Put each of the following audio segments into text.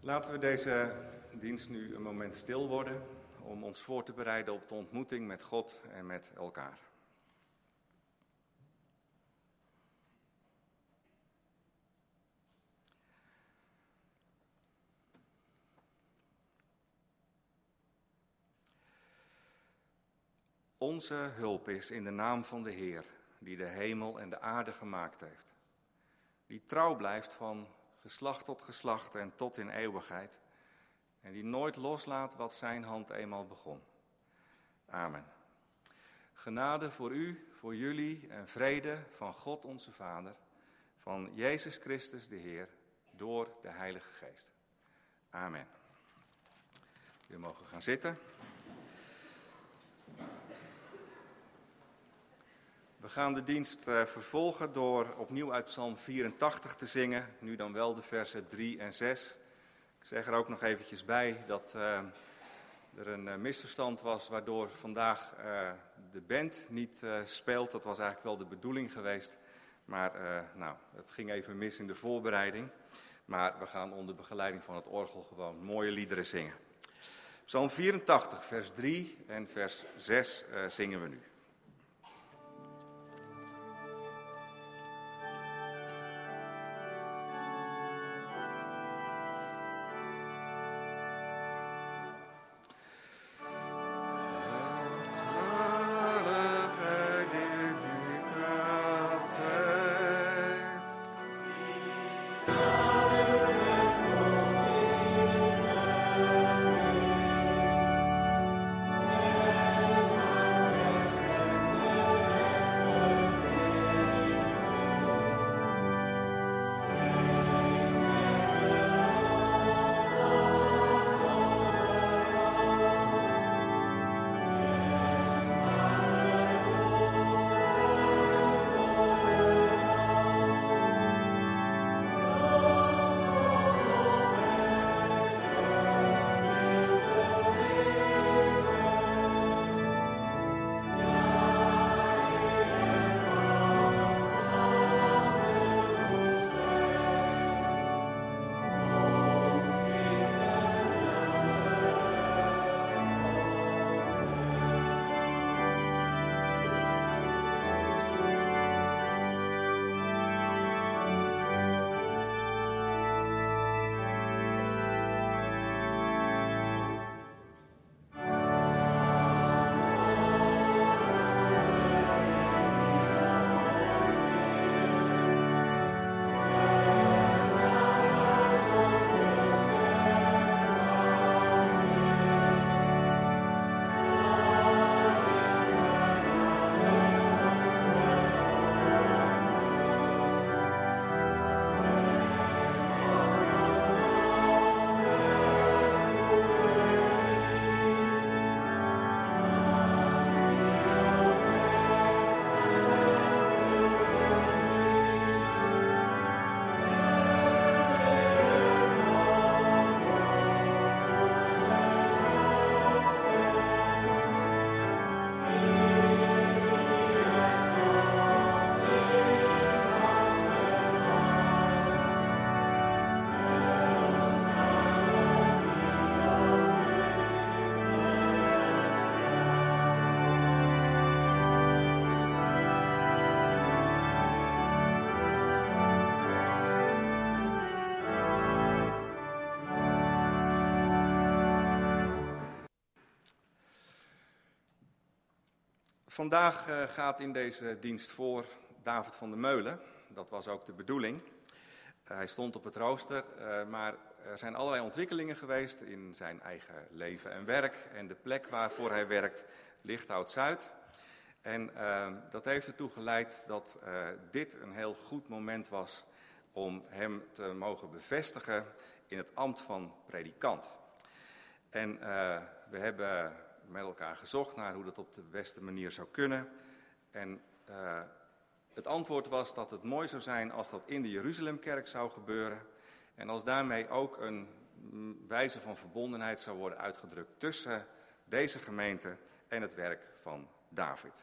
Laten we deze dienst nu een moment stil worden om ons voor te bereiden op de ontmoeting met God en met elkaar. Onze hulp is in de naam van de Heer, die de hemel en de aarde gemaakt heeft. Die trouw blijft van geslacht tot geslacht en tot in eeuwigheid. En die nooit loslaat wat zijn hand eenmaal begon. Amen. Genade voor u, voor jullie en vrede van God onze Vader, van Jezus Christus de Heer, door de Heilige Geest. Amen. We mogen gaan zitten. We gaan de dienst vervolgen door opnieuw uit Psalm 84 te zingen, nu dan wel de versen 3 en 6. Ik zeg er ook nog eventjes bij dat er een misverstand was waardoor vandaag de band niet speelt. Dat was eigenlijk wel de bedoeling geweest, maar het ging even mis in de voorbereiding. Maar we gaan onder begeleiding van het orgel gewoon mooie liederen zingen. Psalm 84, vers 3 en vers 6 zingen we nu. Vandaag gaat in deze dienst voor David van der Meulen. Dat was ook de bedoeling. Hij stond op het rooster, maar er zijn allerlei ontwikkelingen geweest in zijn eigen leven en werk. En de plek waarvoor hij werkt ligt Oud-Zuid. En dat heeft ertoe geleid dat dit een heel goed moment was om hem te mogen bevestigen in het ambt van predikant. En we hebben met elkaar gezocht naar hoe dat op de beste manier zou kunnen. En het antwoord was dat het mooi zou zijn als dat in de Jeruzalemkerk zou gebeuren. En als daarmee ook een wijze van verbondenheid zou worden uitgedrukt tussen deze gemeente en het werk van David.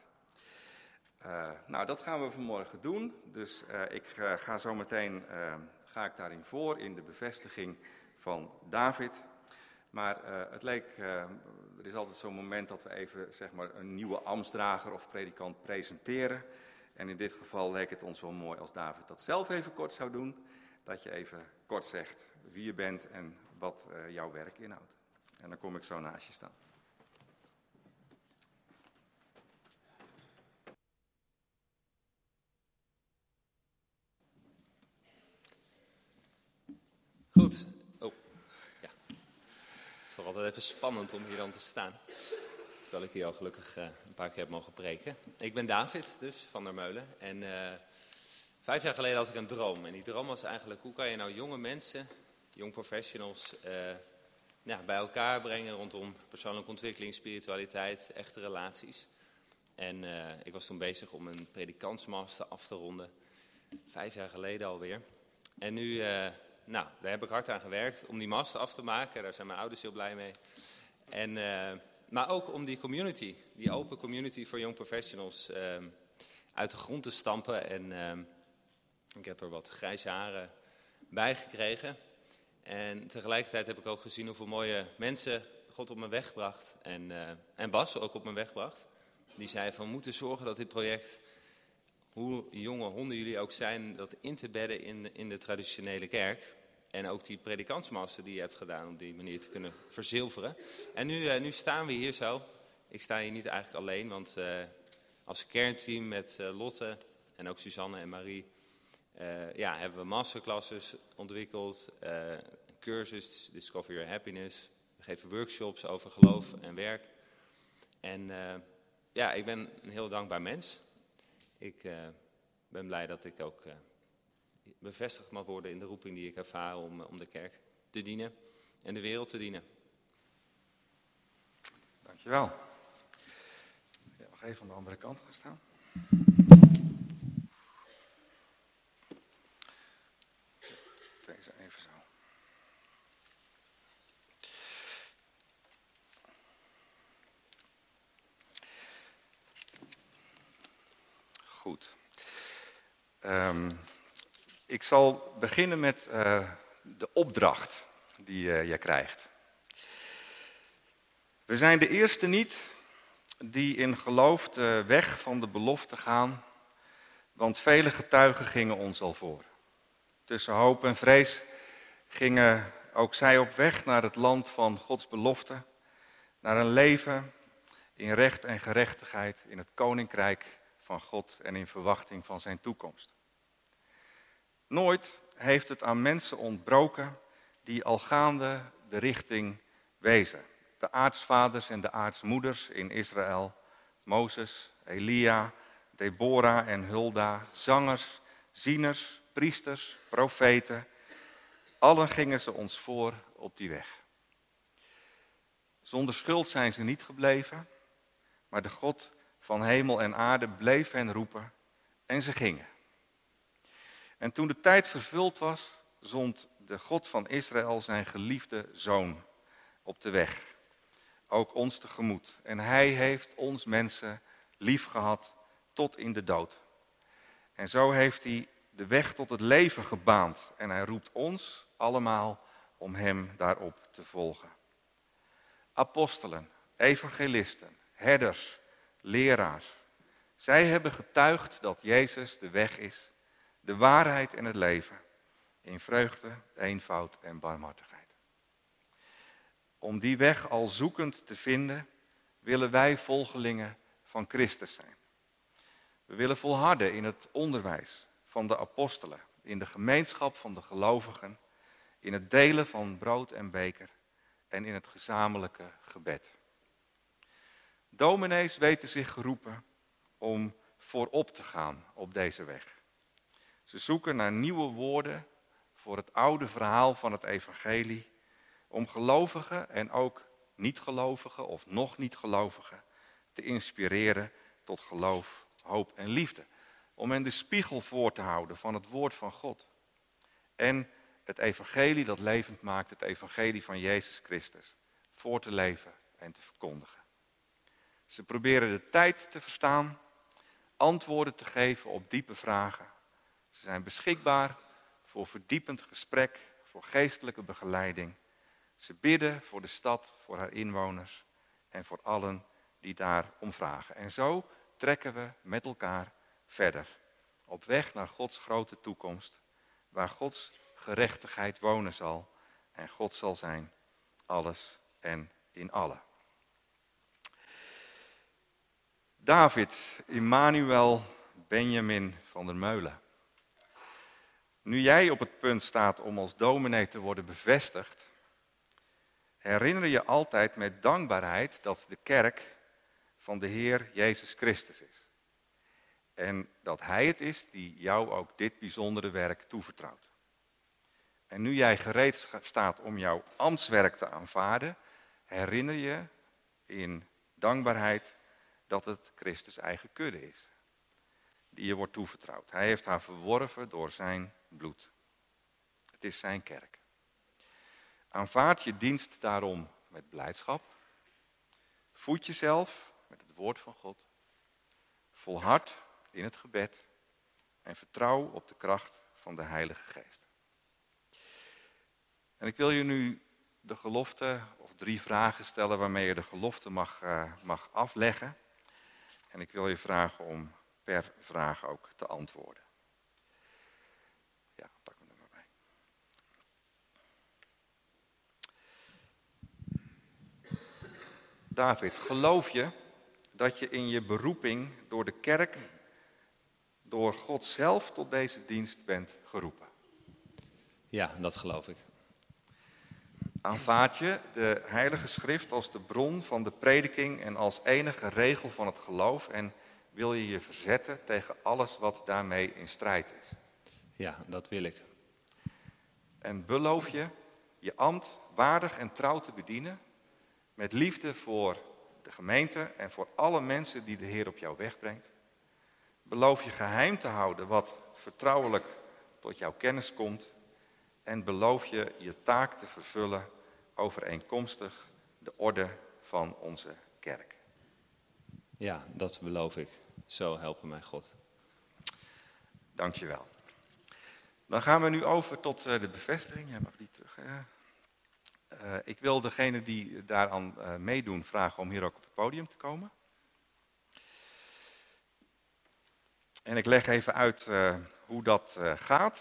Dat gaan we vanmorgen doen. Dus ik ga zo meteen daarin voor in de bevestiging van David. Maar het leek, er is altijd zo'n moment dat we even zeg maar, een nieuwe ambtsdrager of predikant presenteren. En in dit geval leek het ons wel mooi als David dat zelf even kort zou doen. Dat je even kort zegt wie je bent en wat jouw werk inhoudt. En dan kom ik zo naast je staan. Goed. Oh, ja. Het is toch altijd even spannend om hier dan te staan. Terwijl ik hier al gelukkig een paar keer heb mogen preken. Ik ben David, dus, van der Meulen. En 5 jaar geleden had ik een droom. En die droom was eigenlijk, hoe kan je nou jonge mensen, young professionals, bij elkaar brengen rondom persoonlijke ontwikkeling, spiritualiteit, echte relaties. En ik was toen bezig om een predikantsmaster af te ronden. 5 jaar geleden alweer. En nu, daar heb ik hard aan gewerkt om die master af te maken. Daar zijn mijn ouders heel blij mee. En, maar ook om die community, die open community voor young professionals uit de grond te stampen. En ik heb er wat grijze haren bij gekregen. En tegelijkertijd heb ik ook gezien hoeveel mooie mensen God op mijn weg bracht. En Bas ook op mijn weg bracht. Die zei van, we moeten zorgen dat dit project, hoe jonge honden jullie ook zijn, dat in te bedden in de traditionele kerk. En ook die predikantsmaster die je hebt gedaan om die manier te kunnen verzilveren. En nu staan we hier zo. Ik sta hier niet eigenlijk alleen, want als kernteam met Lotte en ook Suzanne en Marie hebben we masterclasses ontwikkeld, cursus Discover Your Happiness. We geven workshops over geloof en werk. En ik ben een heel dankbaar mens. Ik ben blij dat ik ook bevestigd mag worden in de roeping die ik ervaar om de kerk te dienen en de wereld te dienen. Dankjewel. Ja, nog even aan de andere kant gaan staan. Deze even zo. Goed. Ik zal beginnen met de opdracht die je krijgt. We zijn de eerste niet die in geloof de weg van de belofte gaan, want vele getuigen gingen ons al voor. Tussen hoop en vrees gingen ook zij op weg naar het land van Gods belofte, naar een leven in recht en gerechtigheid in het koninkrijk van God en in verwachting van zijn toekomst. Nooit heeft het aan mensen ontbroken die al gaande de richting wezen. De aartsvaders en de aartsmoeders in Israël, Mozes, Elia, Deborah en Hulda, zangers, zieners, priesters, profeten. Allen gingen ze ons voor op die weg. Zonder schuld zijn ze niet gebleven, maar de God van hemel en aarde bleef hen roepen en ze gingen. En toen de tijd vervuld was, zond de God van Israël zijn geliefde zoon op de weg. Ook ons tegemoet. En hij heeft ons mensen lief gehad tot in de dood. En zo heeft hij de weg tot het leven gebaand. En hij roept ons allemaal om hem daarop te volgen. Apostelen, evangelisten, herders, leraars. Zij hebben getuigd dat Jezus de weg is, de waarheid en het leven. In vreugde, eenvoud en barmhartigheid. Om die weg al zoekend te vinden, willen wij volgelingen van Christus zijn. We willen volharden in het onderwijs van de apostelen, in de gemeenschap van de gelovigen, in het delen van brood en beker en in het gezamenlijke gebed. Dominees weten zich geroepen om voorop te gaan op deze weg. Ze zoeken naar nieuwe woorden voor het oude verhaal van het evangelie, om gelovigen en ook niet-gelovigen of nog niet-gelovigen te inspireren tot geloof, hoop en liefde. Om hen de spiegel voor te houden van het woord van God. En het evangelie dat levend maakt, het evangelie van Jezus Christus, voor te leven en te verkondigen. Ze proberen de tijd te verstaan, antwoorden te geven op diepe vragen. Ze zijn beschikbaar voor verdiepend gesprek, voor geestelijke begeleiding. Ze bidden voor de stad, voor haar inwoners en voor allen die daar om vragen. En zo trekken we met elkaar verder. Op weg naar Gods grote toekomst, waar Gods gerechtigheid wonen zal. En God zal zijn, alles en in allen. David, Immanuel, Benjamin van der Meulen. Nu jij op het punt staat om als dominee te worden bevestigd, herinner je altijd met dankbaarheid dat de kerk van de Heer Jezus Christus is. En dat Hij het is die jou ook dit bijzondere werk toevertrouwt. En nu jij gereed staat om jouw ambtswerk te aanvaarden, herinner je in dankbaarheid dat het Christus' eigen kudde is. Die je wordt toevertrouwd. Hij heeft haar verworven door zijn bloed. Het is zijn kerk. Aanvaard je dienst daarom met blijdschap. Voed jezelf met het woord van God. Volhard in het gebed. En vertrouw op de kracht van de Heilige Geest. En ik wil je nu de gelofte of 3 vragen stellen waarmee je de gelofte mag afleggen. En ik wil je vragen om per vraag ook te antwoorden. Ja, pak hem er maar bij. David, geloof je dat je in je beroeping door de kerk, door God zelf tot deze dienst bent geroepen? Ja, dat geloof ik. Aanvaard je de Heilige Schrift als de bron van de prediking en als enige regel van het geloof en wil je je verzetten tegen alles wat daarmee in strijd is? Ja, dat wil ik. En beloof je je ambt waardig en trouw te bedienen, met liefde voor de gemeente en voor alle mensen die de Heer op jou wegbrengt? Beloof je geheim te houden wat vertrouwelijk tot jouw kennis komt en beloof je je taak te vervullen overeenkomstig de orde van onze kerk? Ja, dat beloof ik. Zo helpen mij God. Dank je wel. Dan gaan we nu over tot de bevestiging. Jij mag die terug. Ik wil degene die daaraan meedoen vragen om hier ook op het podium te komen. En ik leg even uit hoe dat gaat.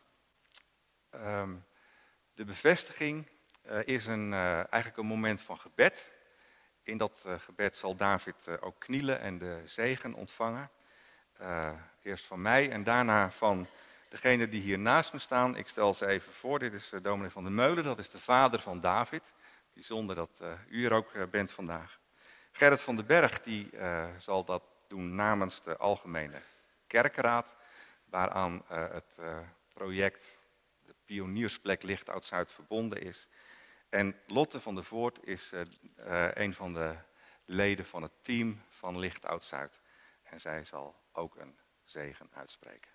De bevestiging is eigenlijk een moment van gebed. In dat gebed zal David ook knielen en de zegen ontvangen. Eerst van mij en daarna van degene die hier naast me staan. Ik stel ze even voor. Dit is dominee van der Meulen, dat is de vader van David. Bijzonder dat u er ook bent vandaag. Gerrit van den Berg die zal dat doen namens de Algemene Kerkenraad, waaraan het project de Pioniersplek Licht Oud-Zuid verbonden is. En Lotte van der Voort is een van de leden van het team van Licht Oud-Zuid. En zij zal ook een zegen uitspreken.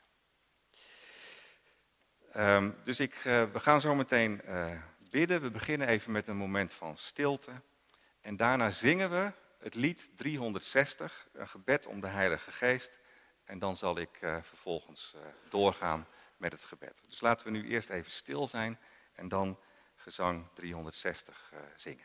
Dus we gaan zo meteen bidden. We beginnen even met een moment van stilte. En daarna zingen we het lied 360, een gebed om de Heilige Geest. En dan zal ik vervolgens doorgaan met het gebed. Dus laten we nu eerst even stil zijn en dan gezang 360 zingen.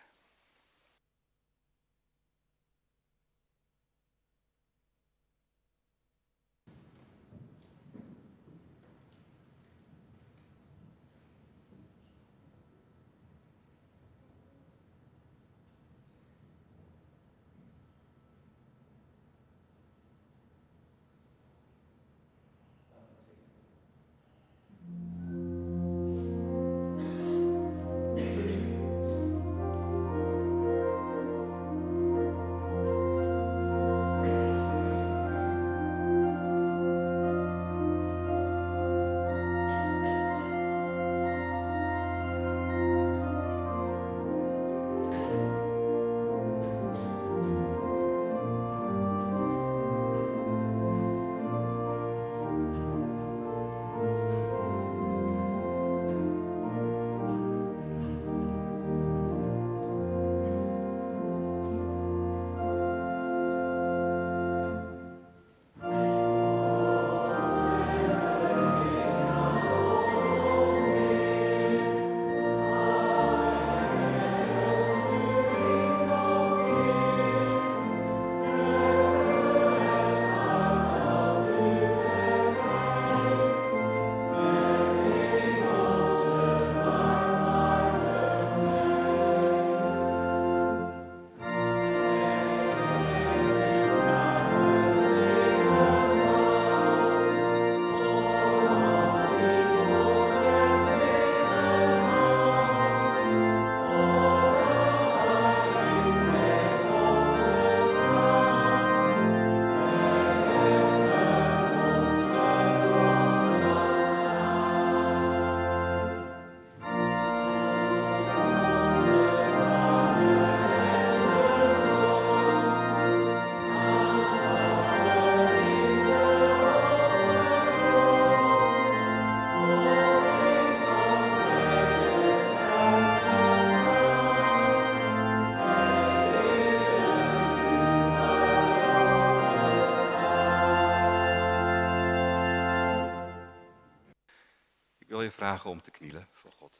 Ik wil je vragen om te knielen voor God.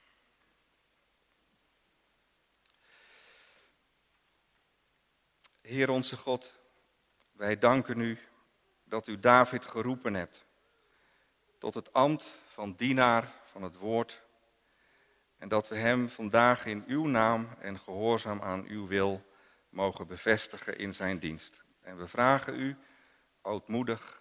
Heer onze God, wij danken u dat u David geroepen hebt tot het ambt van dienaar van het woord en dat we hem vandaag in uw naam en gehoorzaam aan uw wil mogen bevestigen in zijn dienst. En we vragen u ootmoedig,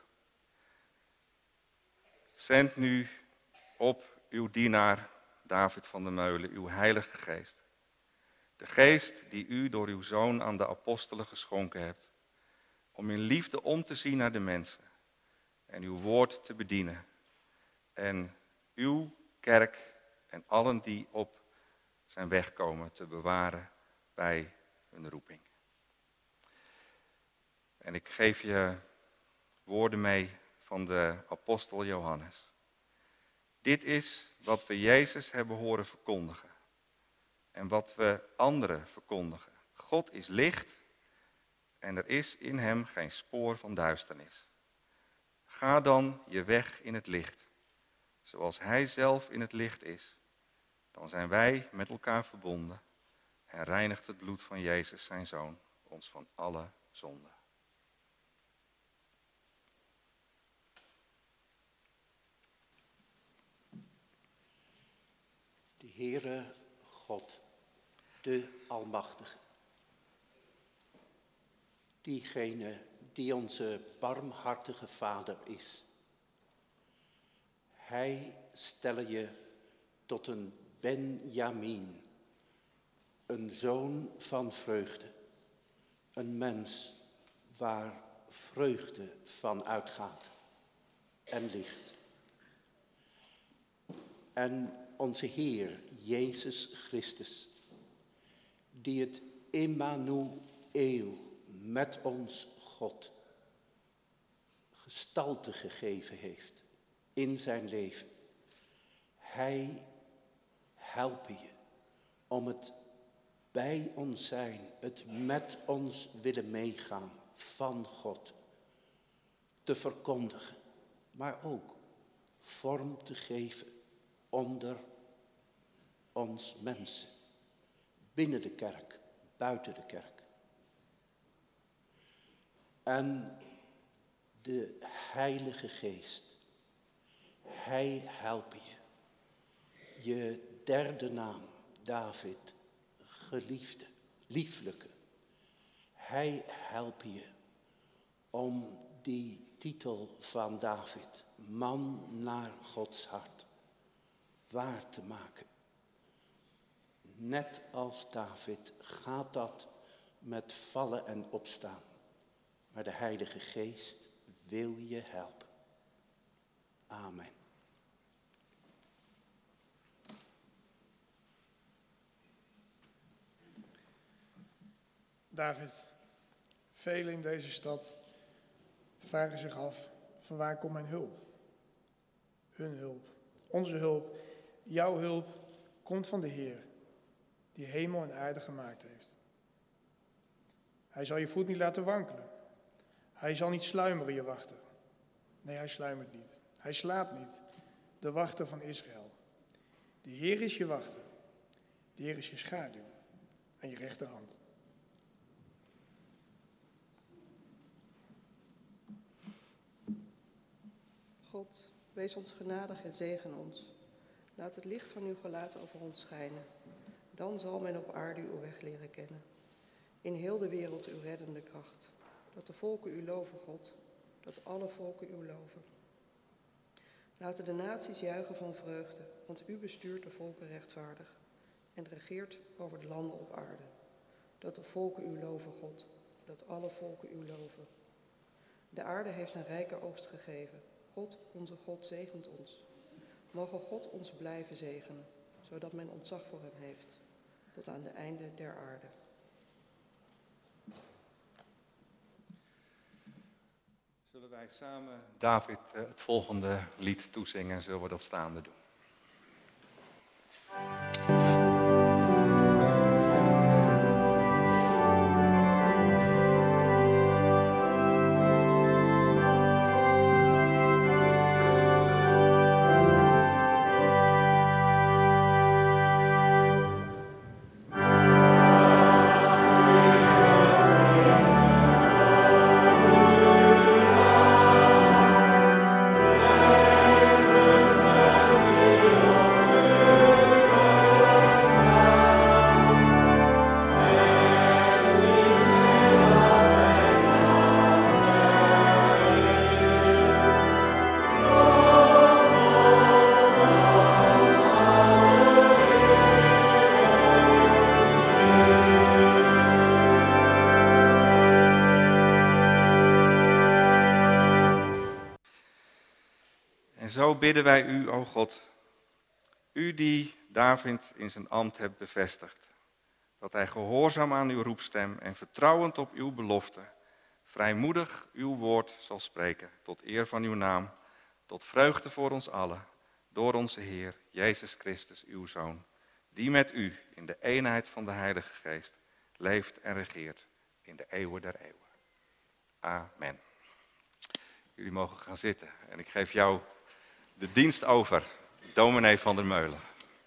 zend nu op uw dienaar David van der Meulen uw heilige geest. De geest die u door uw zoon aan de apostelen geschonken hebt, om in liefde om te zien naar de mensen en uw woord te bedienen. En uw kerk en allen die op zijn weg komen te bewaren bij hun roeping. En ik geef je woorden mee van de apostel Johannes. Dit is wat we Jezus hebben horen verkondigen. En wat we anderen verkondigen. God is licht en er is in hem geen spoor van duisternis. Ga dan je weg in het licht, zoals hij zelf in het licht is. Dan zijn wij met elkaar verbonden en reinigt het bloed van Jezus, zijn Zoon, ons van alle zonden. De Heere God, de Almachtige, diegene die onze barmhartige Vader is. Hij stelle je tot een Benjamin, een zoon van vreugde, een mens waar vreugde van uitgaat en licht. En onze Heer Jezus Christus, die het Immanuel, met ons God, gestalte gegeven heeft in zijn leven. Hij helpt je om het bij ons zijn, het met ons willen meegaan van God te verkondigen, maar ook vorm te geven onder ons mensen, binnen de kerk, buiten de kerk. En de Heilige Geest, hij helpt je. Je derde naam, David, geliefde, lieflijke. Hij helpt je om die titel van David, man naar Gods hart, waar te maken. Net als David gaat dat met vallen en opstaan. Maar de Heilige Geest wil je helpen. Amen. David, velen in deze stad vragen zich af, van waar komt mijn hulp? Hun hulp, onze hulp, jouw hulp komt van de Heer, die hemel en aarde gemaakt heeft. Hij zal je voet niet laten wankelen. Hij zal niet sluimeren, je wachter. Nee, hij sluimert niet. Hij slaapt niet. De wachter van Israël. De Heer is je wachter. De Heer is je schaduw aan je rechterhand. God, wees ons genadig en zegen ons. Laat het licht van uw gelaat over ons schijnen. Dan zal men op aarde uw weg leren kennen. In heel de wereld uw reddende kracht. Dat de volken u loven, God. Dat alle volken u loven. Laten de naties juichen van vreugde, want u bestuurt de volken rechtvaardig en regeert over de landen op aarde. Dat de volken u loven, God. Dat alle volken u loven. De aarde heeft een rijke oogst gegeven. God, onze God, zegent ons. Mogen God ons blijven zegenen, zodat men ontzag voor hem heeft, tot aan de einde der aarde. Zullen wij samen David het volgende lied toezingen en zullen we dat staande doen? bidden wij u, o God, u die David in zijn ambt hebt bevestigd, dat hij gehoorzaam aan uw roepstem en vertrouwend op uw belofte, vrijmoedig uw woord zal spreken, tot eer van uw naam, tot vreugde voor ons allen, door onze Heer, Jezus Christus, uw Zoon, die met u in de eenheid van de Heilige Geest leeft en regeert in de eeuwen der eeuwen. Amen. Jullie mogen gaan zitten en ik geef jou de dienst over, dominee van der Meulen.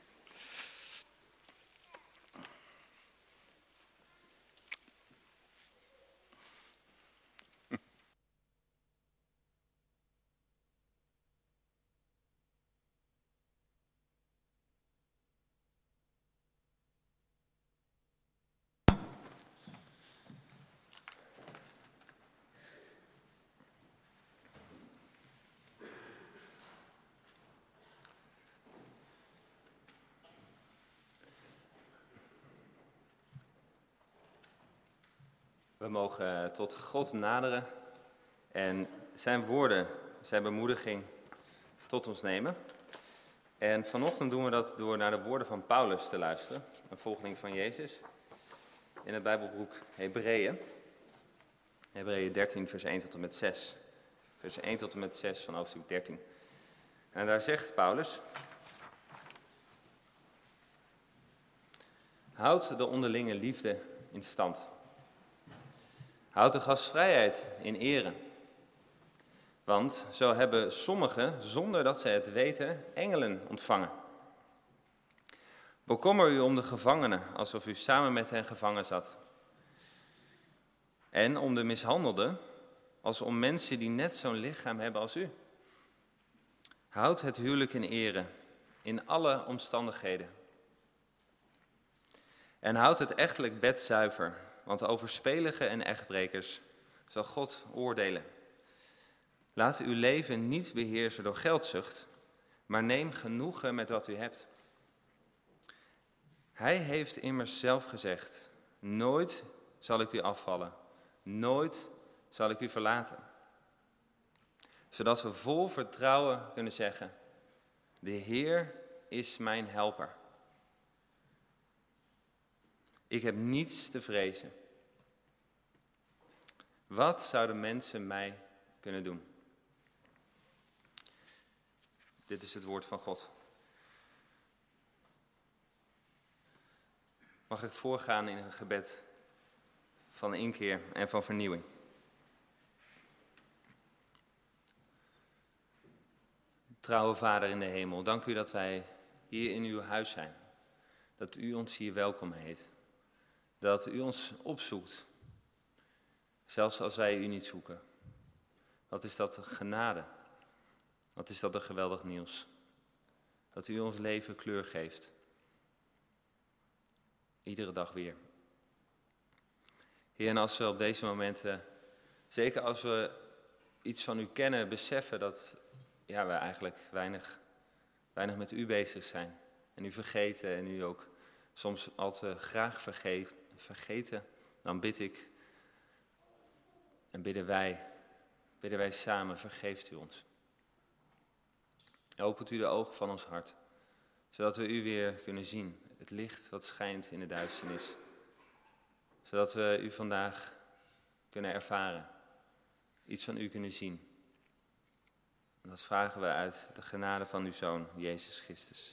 We mogen tot God naderen en zijn woorden, zijn bemoediging tot ons nemen. En vanochtend doen we dat door naar de woorden van Paulus te luisteren, een volgeling van Jezus, in het Bijbelboek Hebreeën. Hebreeën 13, vers 1 tot en met 6. Vers 1 tot en met 6 van hoofdstuk 13. En daar zegt Paulus: houd de onderlinge liefde in stand. Houd de gastvrijheid in ere. Want zo hebben sommigen, zonder dat zij het weten, engelen ontvangen. Bekommer u om de gevangenen, alsof u samen met hen gevangen zat. En om de mishandelden, als om mensen die net zo'n lichaam hebben als u. Houd het huwelijk in ere, in alle omstandigheden. En houd het echtelijk bed zuiver, want overspeligen en echtbrekers zal God oordelen. Laat uw leven niet beheersen door geldzucht, maar neem genoegen met wat u hebt. Hij heeft immers zelf gezegd: nooit zal ik u afvallen, nooit zal ik u verlaten. Zodat we vol vertrouwen kunnen zeggen: de Heer is mijn helper. Ik heb niets te vrezen. Wat zouden mensen mij kunnen doen? Dit is het woord van God. Mag ik voorgaan in een gebed van inkeer en van vernieuwing? Trouwe Vader in de hemel, dank u dat wij hier in uw huis zijn. Dat u ons hier welkom heet. Dat u ons opzoekt, zelfs als wij u niet zoeken. Wat is dat genade? Wat is dat een geweldig nieuws? Dat u ons leven kleur geeft. Iedere dag weer. Heer, en als we op deze momenten, zeker als we iets van u kennen, beseffen dat we eigenlijk weinig met u bezig zijn. En u vergeten en u ook soms al te graag vergeten, dan bid ik en bidden wij samen, vergeeft u ons. Opent u de ogen van ons hart, zodat we u weer kunnen zien, het licht wat schijnt in de duisternis. Zodat we u vandaag kunnen ervaren, iets van u kunnen zien. En dat vragen we uit de genade van uw Zoon, Jezus Christus.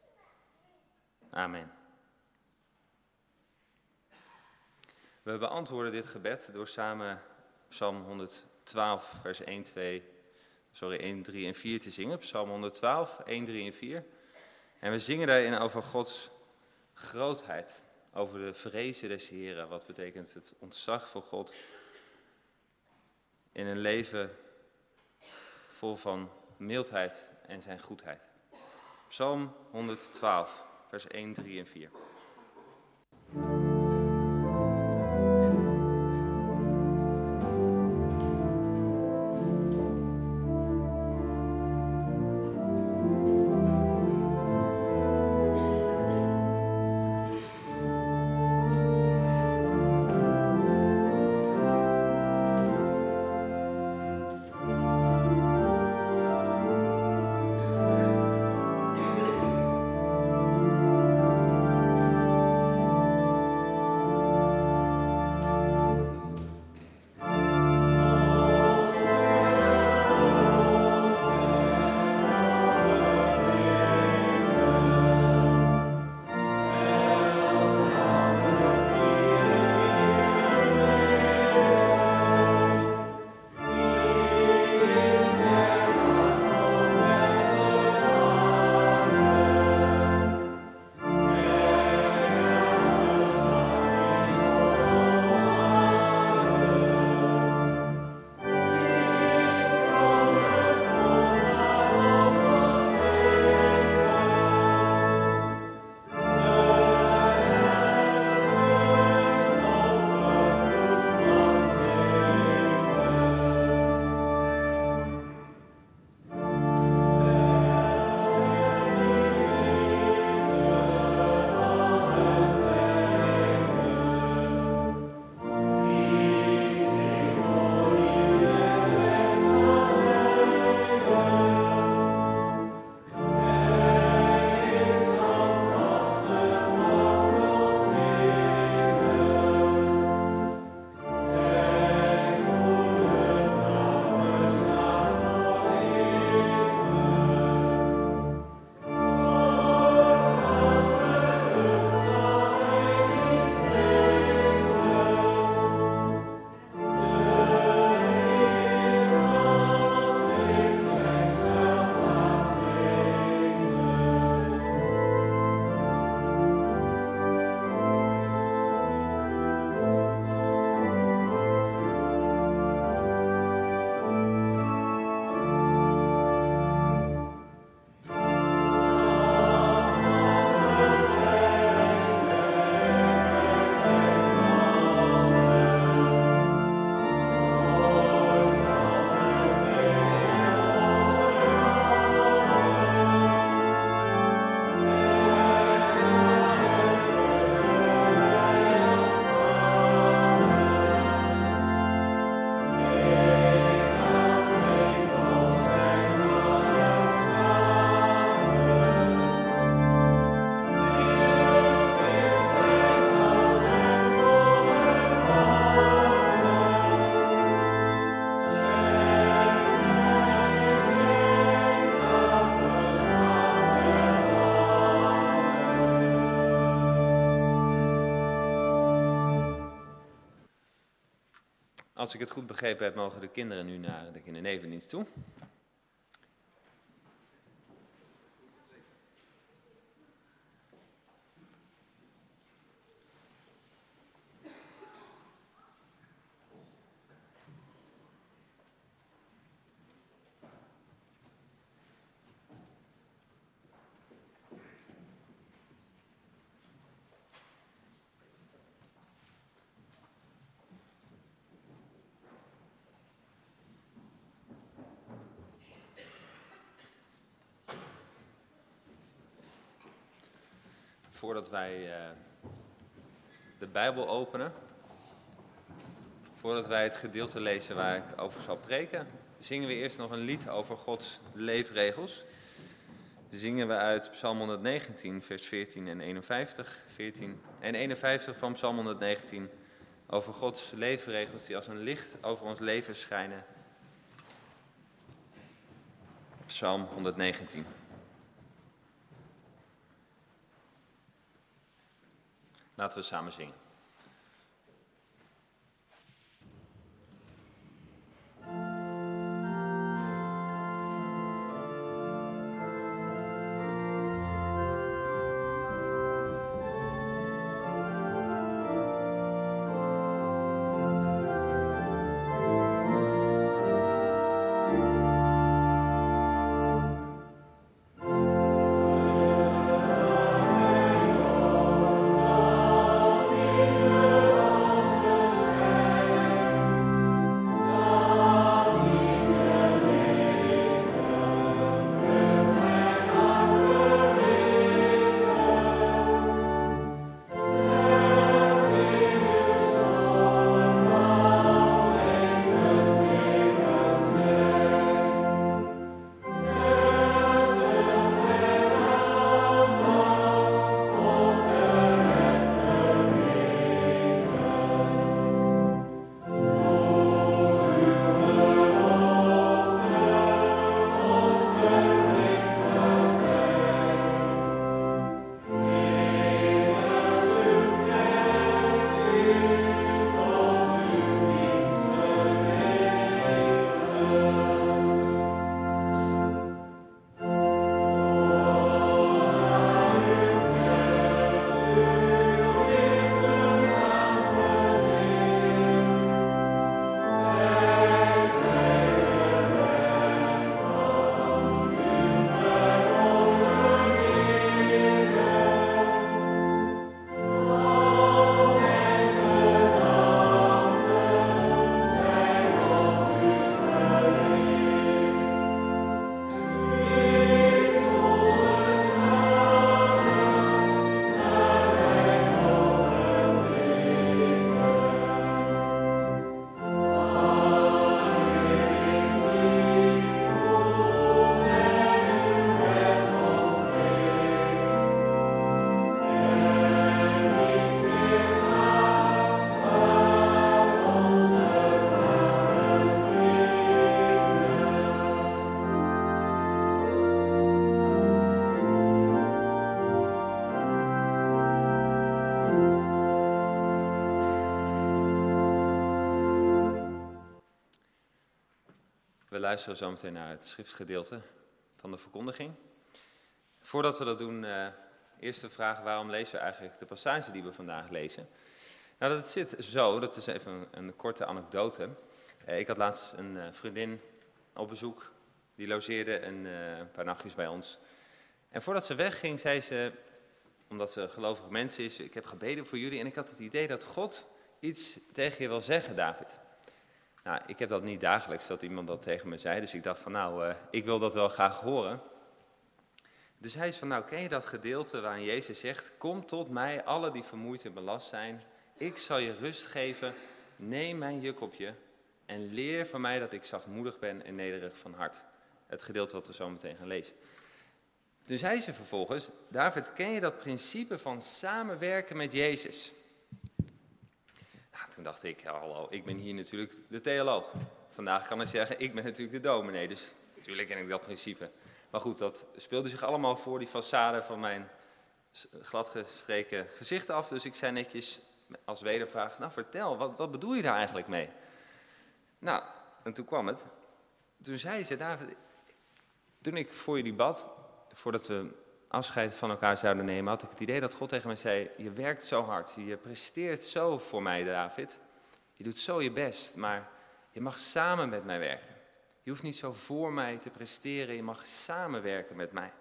Amen. We beantwoorden dit gebed door samen Psalm 112, vers 1, 3 en 4 te zingen. Psalm 112, 1, 3 en 4. En we zingen daarin over Gods grootheid, over de vrezen des Heren. Wat betekent het ontzag voor God in een leven vol van mildheid en zijn goedheid. Psalm 112, vers 1, 3 en 4. Als ik het goed begrepen heb, mogen de kinderen nu naar de kindernevendienst toe. Voordat wij de Bijbel openen, voordat wij het gedeelte lezen waar ik over zal preken, zingen we eerst nog een lied over Gods leefregels. Zingen we uit Psalm 119, vers 14 en 51. 14 en 51 van Psalm 119 over Gods leefregels die als een licht over ons leven schijnen. Psalm 119. Laten we samen zingen. We luisteren zo meteen naar het schriftgedeelte van de verkondiging. Voordat we dat doen, eerst de vraag: waarom lezen we eigenlijk de passage die we vandaag lezen? Nou, dat zit zo, dat is even een korte anekdote. Ik had laatst een vriendin op bezoek, die logeerde een paar nachtjes bij ons. En voordat ze wegging, zei ze, omdat ze gelovig mens is: ik heb gebeden voor jullie en ik had het idee dat God iets tegen je wil zeggen, David. Nou, ik heb dat niet dagelijks, dat iemand dat tegen me zei, dus ik dacht van ik wil dat wel graag horen. Dus hij is van, ken je dat gedeelte waarin Jezus zegt: kom tot mij, alle die vermoeid en belast zijn, ik zal je rust geven, neem mijn juk op je en leer van mij dat ik zachtmoedig ben en nederig van hart. Het gedeelte wat we zo meteen gaan lezen. Toen zei ze vervolgens: David, ken je dat principe van samenwerken met Jezus? Nou, toen dacht ik, hallo, ik ben hier natuurlijk de theoloog. Vandaag kan ik zeggen, ik ben natuurlijk de dominee, dus natuurlijk ken ik dat principe. Maar goed, dat speelde zich allemaal voor die façade van mijn gladgestreken gezicht af. Dus ik zei netjes als wedervraag: nou vertel, wat bedoel je daar eigenlijk mee? Nou, en toen kwam het. Toen zei ze, David, toen ik voor jullie bad, voordat we afscheid van elkaar zouden nemen, had ik het idee dat God tegen mij zei, je werkt zo hard, je presteert zo voor mij, David. Je doet zo je best, maar je mag samen met mij werken. Je hoeft niet zo voor mij te presteren, je mag samenwerken met mij.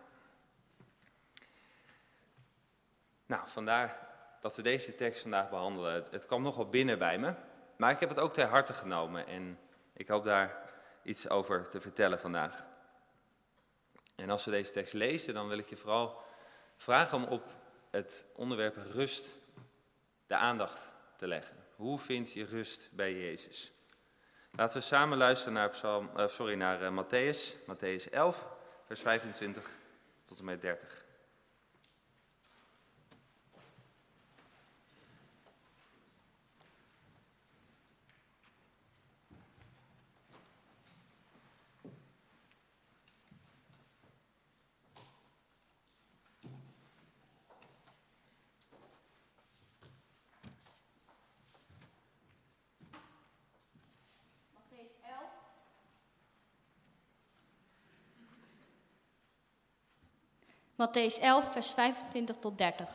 Nou, vandaar dat we deze tekst vandaag behandelen. Het kwam nogal binnen bij me, maar ik heb het ook ter harte genomen en ik hoop daar iets over te vertellen vandaag. En als we deze tekst lezen, dan wil ik je vooral vragen om op het onderwerp rust de aandacht te leggen. Hoe vind je rust bij Jezus? Laten we samen luisteren naar Matthäus 11, vers 25 tot en met 30. Matthäus 11, vers 25 tot 30.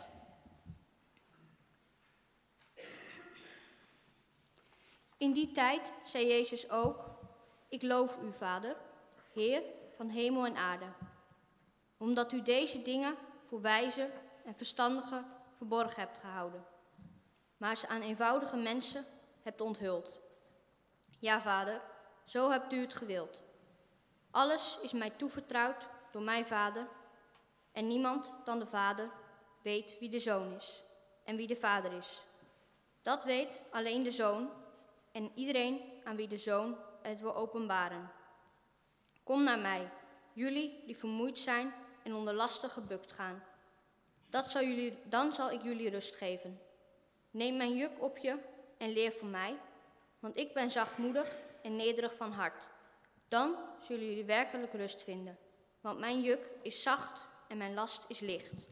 In die tijd zei Jezus ook, ik loof u, Vader, Heer van hemel en aarde, omdat u deze dingen voor wijze en verstandigen verborgen hebt gehouden, maar ze aan eenvoudige mensen hebt onthuld. Ja, Vader, zo hebt u het gewild. Alles is mij toevertrouwd door mijn Vader, en niemand dan de Vader weet wie de Zoon is en wie de Vader is. Dat weet alleen de Zoon en iedereen aan wie de Zoon het wil openbaren. Kom naar mij, jullie die vermoeid zijn en onder lasten gebukt gaan. Dan zal ik jullie rust geven. Neem mijn juk op je en leer van mij, want ik ben zachtmoedig en nederig van hart. Dan zullen jullie werkelijk rust vinden, want mijn juk is zacht en mijn last is licht.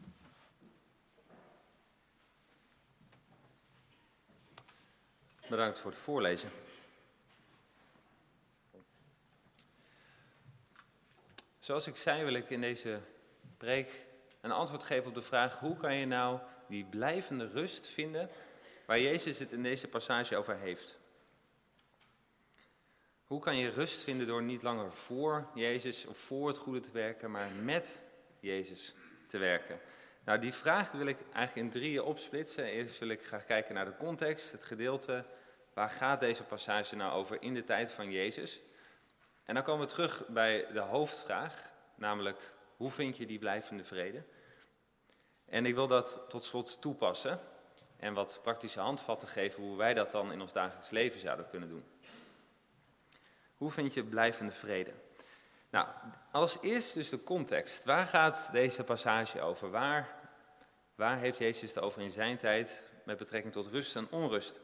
Bedankt voor het voorlezen. Zoals ik zei, wil ik in deze preek een antwoord geven op de vraag, hoe kan je nou die blijvende rust vinden waar Jezus het in deze passage over heeft? Hoe kan je rust vinden door niet langer voor Jezus of voor het goede te werken, maar met Jezus te werken? Nou, die vraag wil ik eigenlijk in 3 opsplitsen. Eerst wil ik graag kijken naar de context, het gedeelte. Waar gaat deze passage nou over in de tijd van Jezus? En dan komen we terug bij de hoofdvraag, namelijk hoe vind je die blijvende vrede? En ik wil dat tot slot toepassen en wat praktische handvatten geven hoe wij dat dan in ons dagelijks leven zouden kunnen doen. Hoe vind je blijvende vrede? Nou, als eerst dus de context. Waar gaat deze passage over? Waar heeft Jezus het over in zijn tijd met betrekking tot rust en onrust?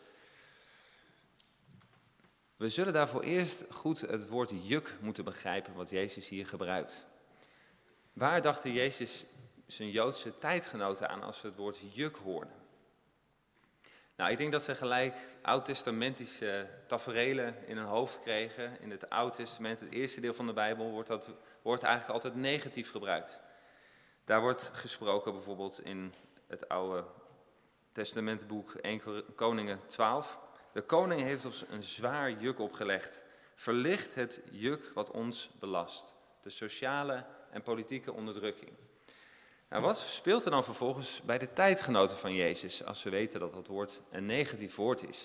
We zullen daarvoor eerst goed het woord juk moeten begrijpen wat Jezus hier gebruikt. Waar dachten Jezus zijn Joodse tijdgenoten aan als ze het woord juk hoorden? Nou, ik denk dat ze gelijk oud-testamentische taferelen in hun hoofd kregen. In het Oude Testament, het eerste deel van de Bijbel, wordt dat woord eigenlijk altijd negatief gebruikt. Daar wordt gesproken bijvoorbeeld in het Oude Testamentboek 1 Koningen 12. De koning heeft ons een zwaar juk opgelegd. Verlicht het juk wat ons belast. De sociale en politieke onderdrukking. Nou, wat speelt er dan vervolgens bij de tijdgenoten van Jezus, als we weten dat dat woord een negatief woord is?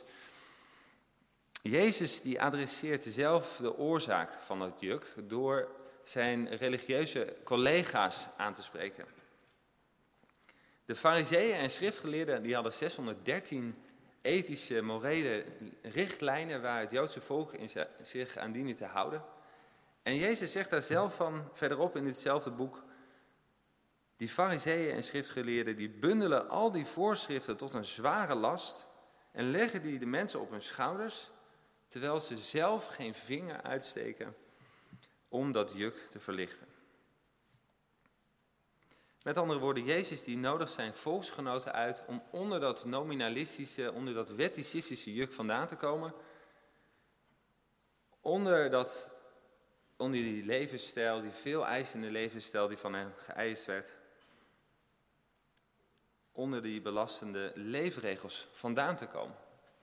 Jezus die adresseert zelf de oorzaak van het juk door zijn religieuze collega's aan te spreken. De farizeeën en schriftgeleerden die hadden 613 ethische, morele richtlijnen waar het Joodse volk zich aan diende te houden. En Jezus zegt daar zelf van, verderop in ditzelfde boek, die farizeeën en schriftgeleerden die bundelen al die voorschriften tot een zware last en leggen die de mensen op hun schouders, terwijl ze zelf geen vinger uitsteken om dat juk te verlichten. Met andere woorden, Jezus die nodigt zijn volksgenoten uit om onder dat nominalistische, onder dat wetticistische juk vandaan te komen onder die levensstijl, die veel eisende levensstijl die van hem geëist werd, onder die belastende leefregels vandaan te komen.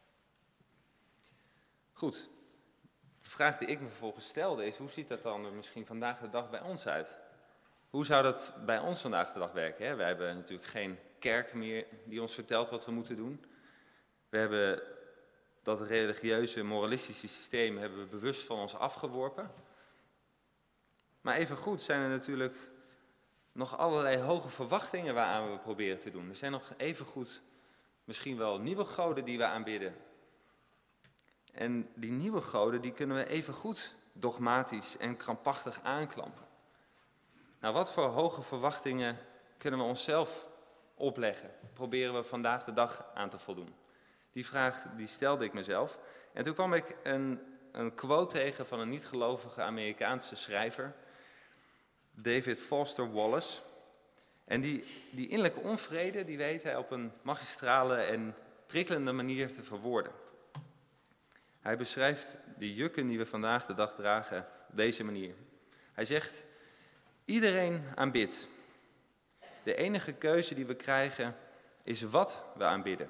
Goed, de vraag die ik me vervolgens stelde is, hoe ziet dat dan er misschien vandaag de dag bij ons uit? Hoe zou dat bij ons vandaag de dag werken? Hè? Wij hebben natuurlijk geen kerk meer die ons vertelt wat we moeten doen. We hebben dat religieuze, moralistische systeem hebben we bewust van ons afgeworpen. Maar evengoed zijn er natuurlijk nog allerlei hoge verwachtingen waaraan we proberen te doen. Er zijn nog evengoed misschien wel nieuwe goden die we aanbidden. En die nieuwe goden die kunnen we evengoed dogmatisch en krampachtig aanklampen. Nou, wat voor hoge verwachtingen kunnen we onszelf opleggen? Proberen we vandaag de dag aan te voldoen? Die vraag die stelde ik mezelf. En toen kwam ik een quote tegen van een niet-gelovige Amerikaanse schrijver, David Foster Wallace. En die innerlijke onvrede, die weet hij op een magistrale en prikkelende manier te verwoorden. Hij beschrijft de jukken die we vandaag de dag dragen op deze manier. Hij zegt, iedereen aanbidt. De enige keuze die we krijgen is wat we aanbidden.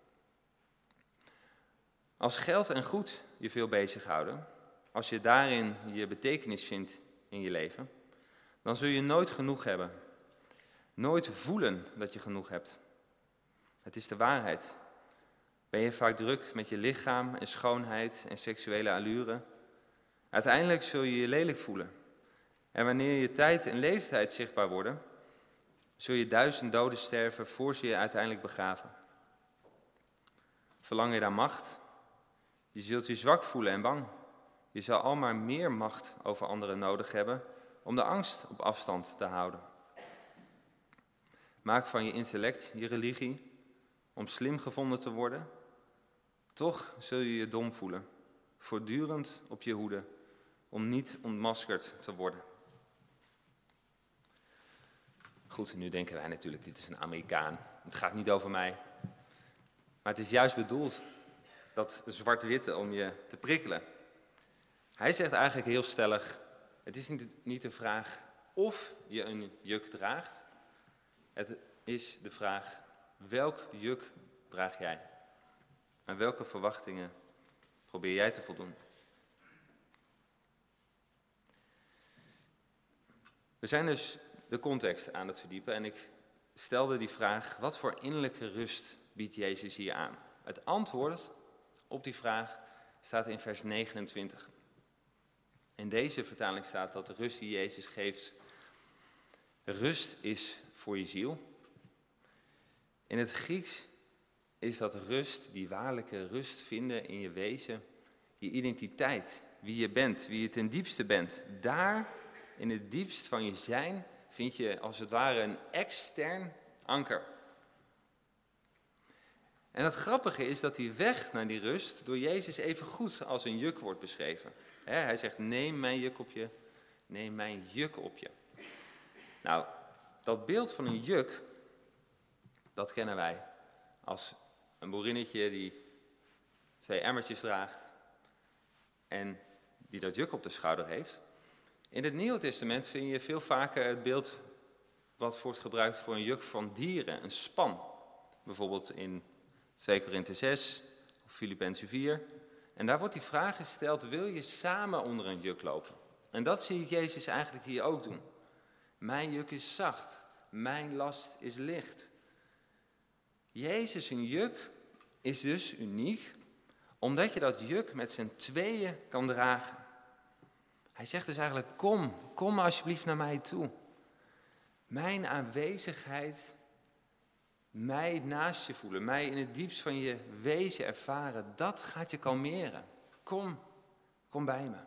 Als geld en goed je veel bezighouden, als je daarin je betekenis vindt in je leven, dan zul je nooit genoeg hebben. Nooit voelen dat je genoeg hebt. Het is de waarheid. Ben je vaak druk met je lichaam en schoonheid en seksuele allure? Uiteindelijk zul je je lelijk voelen. En wanneer je tijd en leeftijd zichtbaar worden, zul je 1000 doden sterven voor ze je uiteindelijk begraven. Verlang je naar macht? Je zult je zwak voelen en bang. Je zal al maar meer macht over anderen nodig hebben om de angst op afstand te houden. Maak van je intellect je religie om slim gevonden te worden. Toch zul je je dom voelen, voortdurend op je hoede om niet ontmaskerd te worden. Goed, nu denken wij natuurlijk, dit is een Amerikaan. Het gaat niet over mij. Maar het is juist bedoeld, dat zwart-witte, om je te prikkelen. Hij zegt eigenlijk heel stellig, het is niet de vraag of je een juk draagt. Het is de vraag, welk juk draag jij? Aan welke verwachtingen probeer jij te voldoen? We zijn dus de context aan het verdiepen en ik stelde die vraag, wat voor innerlijke rust biedt Jezus hier aan? Het antwoord op die vraag staat in vers 29. In deze vertaling staat dat de rust die Jezus geeft, rust is voor je ziel. In het Grieks is dat rust, die waarlijke rust vinden in je wezen, je identiteit, wie je bent, wie je ten diepste bent. Daar, in het diepst van je zijn, vind je als het ware een extern anker. En het grappige is dat die weg naar die rust door Jezus even goed als een juk wordt beschreven. Hij zegt, neem mijn juk op je, neem mijn juk op je. Nou, dat beeld van een juk, dat kennen wij als een boerinnetje die 2 emmertjes draagt en die dat juk op de schouder heeft. In het Nieuwe Testament vind je veel vaker het beeld wat wordt gebruikt voor een juk van dieren, een span. Bijvoorbeeld in 2 Korinthe 6 of Filippenzen 4. En daar wordt die vraag gesteld, wil je samen onder een juk lopen? En dat zie ik Jezus eigenlijk hier ook doen. Mijn juk is zacht, mijn last is licht. Jezus' een juk is dus uniek, omdat je dat juk met z'n tweeën kan dragen. Hij zegt dus eigenlijk, kom alsjeblieft naar mij toe. Mijn aanwezigheid, mij naast je voelen, mij in het diepst van je wezen ervaren, dat gaat je kalmeren. Kom bij me.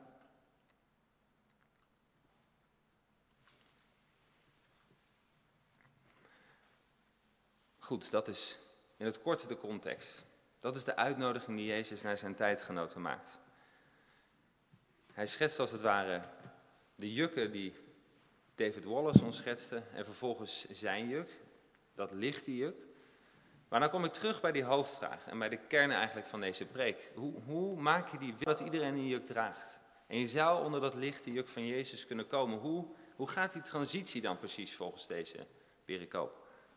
Goed, dat is in het kort de context. Dat is de uitnodiging die Jezus naar zijn tijdgenoten maakt. Hij schetst als het ware de jukken die David Wallace ons schetste en vervolgens zijn juk, dat lichte juk. Maar dan kom ik terug bij die hoofdvraag en bij de kern eigenlijk van deze preek. Hoe maak je die dat iedereen een juk draagt? En je zou onder dat lichte juk van Jezus kunnen komen. Hoe gaat die transitie dan precies volgens deze pericoop?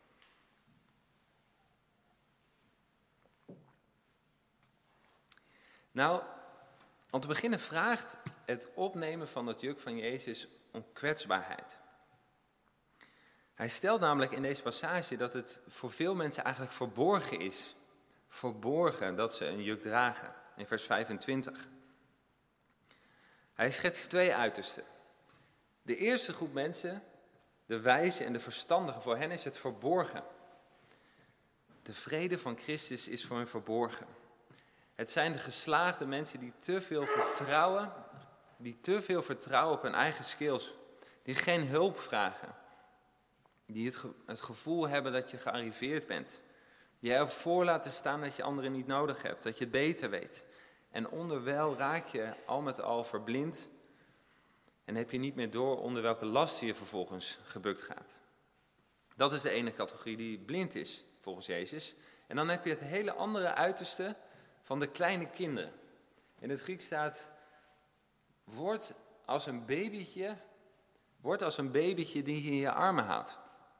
Nou, om te beginnen vraagt het opnemen van dat juk van Jezus om kwetsbaarheid. Hij stelt namelijk in deze passage dat het voor veel mensen eigenlijk verborgen is. Verborgen dat ze een juk dragen, in vers 25. Hij schetst 2 uitersten. De eerste groep mensen, de wijze en de verstandigen, voor hen is het verborgen. De vrede van Christus is voor hen verborgen. Het zijn de geslaagde mensen die te veel vertrouwen op hun eigen skills. Die geen hulp vragen. Die het gevoel hebben dat je gearriveerd bent. Die erop voor laten staan dat je anderen niet nodig hebt. Dat je het beter weet. En onderwijl raak je al met al verblind. En heb je niet meer door onder welke lasten je vervolgens gebukt gaat. Dat is de ene categorie die blind is, volgens Jezus. En dan heb je het hele andere uiterste van de kleine kinderen. In het Grieks staat, word als een babytje die je in je armen houdt.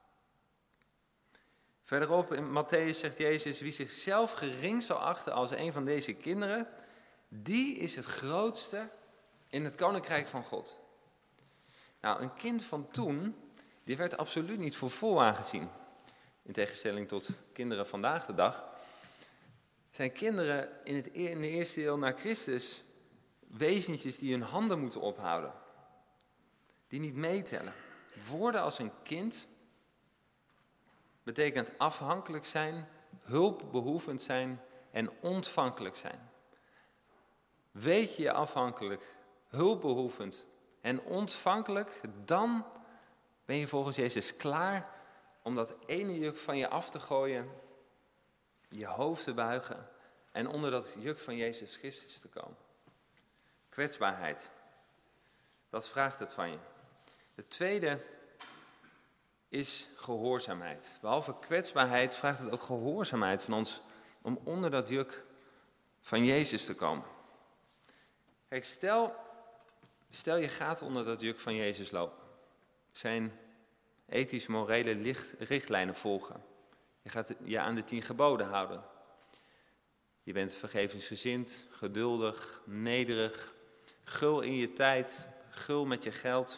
Verderop in Matthäus zegt Jezus, wie zichzelf gering zal achten als een van deze kinderen, die is het grootste in het koninkrijk van God. Nou, een kind van toen, die werd absoluut niet voor vol aangezien. In tegenstelling tot kinderen vandaag de dag. Zijn kinderen in de eerste eeuw na Christus wezentjes die hun handen moeten ophouden. Die niet meetellen. Worden als een kind betekent afhankelijk zijn, hulpbehoevend zijn en ontvankelijk zijn. Weet je afhankelijk, hulpbehoevend en ontvankelijk, dan ben je volgens Jezus klaar om dat ene juk van je af te gooien, je hoofd te buigen en onder dat juk van Jezus Christus te komen. Kwetsbaarheid, dat vraagt het van je. De tweede is gehoorzaamheid. Behalve kwetsbaarheid vraagt het ook gehoorzaamheid van ons om onder dat juk van Jezus te komen. Kijk, stel je gaat onder dat juk van Jezus lopen. Zijn ethisch-morele richtlijnen volgen. Je gaat je aan de 10 geboden houden. Je bent vergevingsgezind, geduldig, nederig, gul in je tijd, gul met je geld.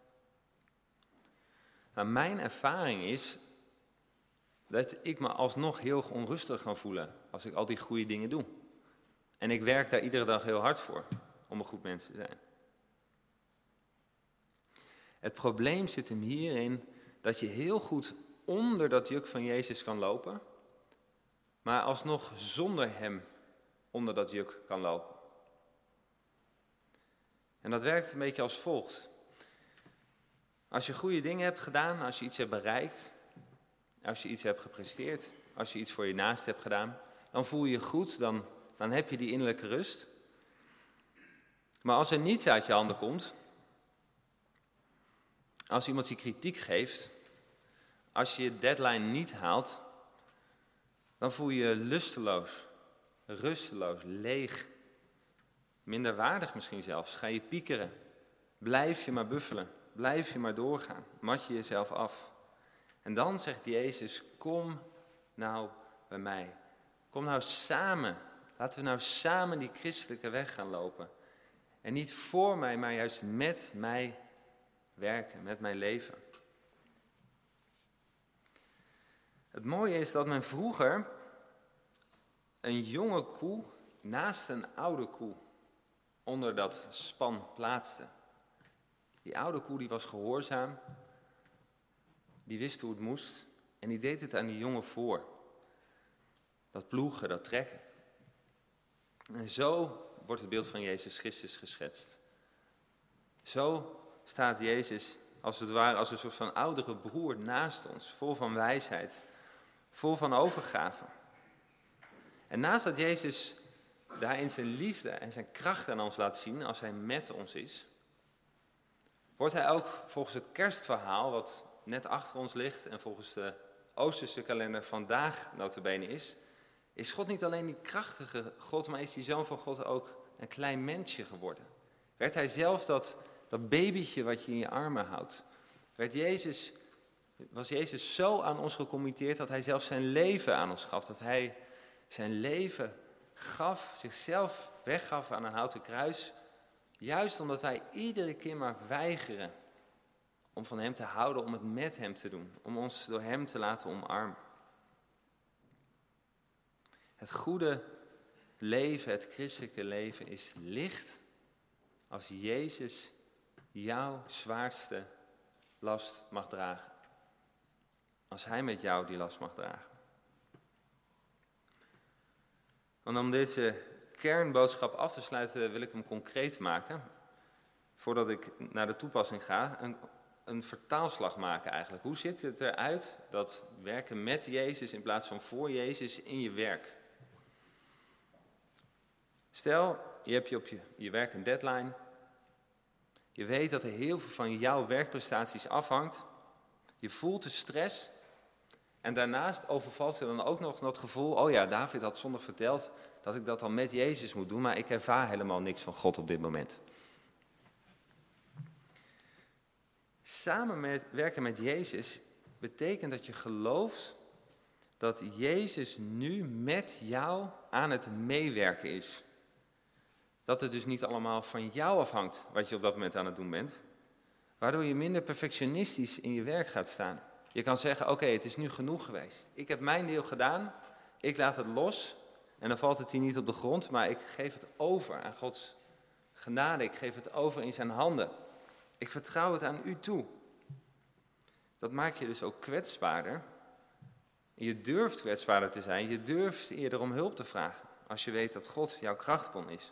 Nou, mijn ervaring is dat ik me alsnog heel onrustig kan voelen als ik al die goede dingen doe. En ik werk daar iedere dag heel hard voor om een goed mens te zijn. Het probleem zit hem hierin dat je heel goed onder dat juk van Jezus kan lopen, maar alsnog zonder hem onder dat juk kan lopen. En dat werkt een beetje als volgt. Als je goede dingen hebt gedaan, als je iets hebt bereikt, als je iets hebt gepresteerd, als je iets voor je naast hebt gedaan, dan voel je je goed, dan heb je die innerlijke rust. Maar als er niets uit je handen komt, als iemand je kritiek geeft, als je je deadline niet haalt, dan voel je je lusteloos, rusteloos, leeg, minderwaardig misschien zelfs. Ga je piekeren, blijf je maar buffelen, blijf je maar doorgaan, mat je jezelf af. En dan zegt Jezus, kom nou bij mij. Kom nou samen, laten we nou samen die christelijke weg gaan lopen. En niet voor mij, maar juist met mij werken, met mijn leven. Het mooie is dat men vroeger een jonge koe naast een oude koe onder dat span plaatste. Die oude koe die was gehoorzaam, die wist hoe het moest en die deed het aan die jongen voor. Dat ploegen, dat trekken. En zo wordt het beeld van Jezus Christus geschetst. Zo staat Jezus als het ware als een soort van oudere broer naast ons, vol van wijsheid, vol van overgave. En naast dat Jezus daarin zijn liefde en zijn kracht aan ons laat zien als hij met ons is, wordt hij ook volgens het kerstverhaal wat net achter ons ligt en volgens de Oosterse kalender vandaag nota bene is God niet alleen die krachtige God, maar is die Zoon van God ook een klein mensje geworden. Werd hij zelf dat babytje wat je in je armen houdt? Was Jezus zo aan ons gecommitteerd dat hij zelf zijn leven aan ons gaf? Dat hij zijn leven gaf, zichzelf weggaf aan een houten kruis. Juist omdat wij iedere keer maar weigeren om van hem te houden, om het met hem te doen. Om ons door hem te laten omarmen. Het goede leven, het christelijke leven is licht als Jezus jouw zwaarste last mag dragen. Als hij met jou die last mag dragen. En om deze kernboodschap af te sluiten wil ik hem concreet maken. Voordat ik naar de toepassing ga, een vertaalslag maken eigenlijk. Hoe ziet het eruit dat werken met Jezus in plaats van voor Jezus in je werk? Stel, je hebt op je werk een deadline. Je weet dat er heel veel van jouw werkprestaties afhangt. Je voelt de stress. En daarnaast overvalt je dan ook nog dat gevoel, oh ja, David had zondag verteld dat ik dat dan met Jezus moet doen, maar ik ervaar helemaal niks van God op dit moment. Samen werken met Jezus betekent dat je gelooft dat Jezus nu met jou aan het meewerken is. Dat het dus niet allemaal van jou afhangt wat je op dat moment aan het doen bent. Waardoor je minder perfectionistisch in je werk gaat staan. Je kan zeggen, oké, het is nu genoeg geweest. Ik heb mijn deel gedaan, ik laat het los. En dan valt het hier niet op de grond, maar ik geef het over aan Gods genade. Ik geef het over in zijn handen. Ik vertrouw het aan u toe. Dat maakt je dus ook kwetsbaarder. Je durft kwetsbaarder te zijn. Je durft eerder om hulp te vragen. Als je weet dat God jouw krachtbron is.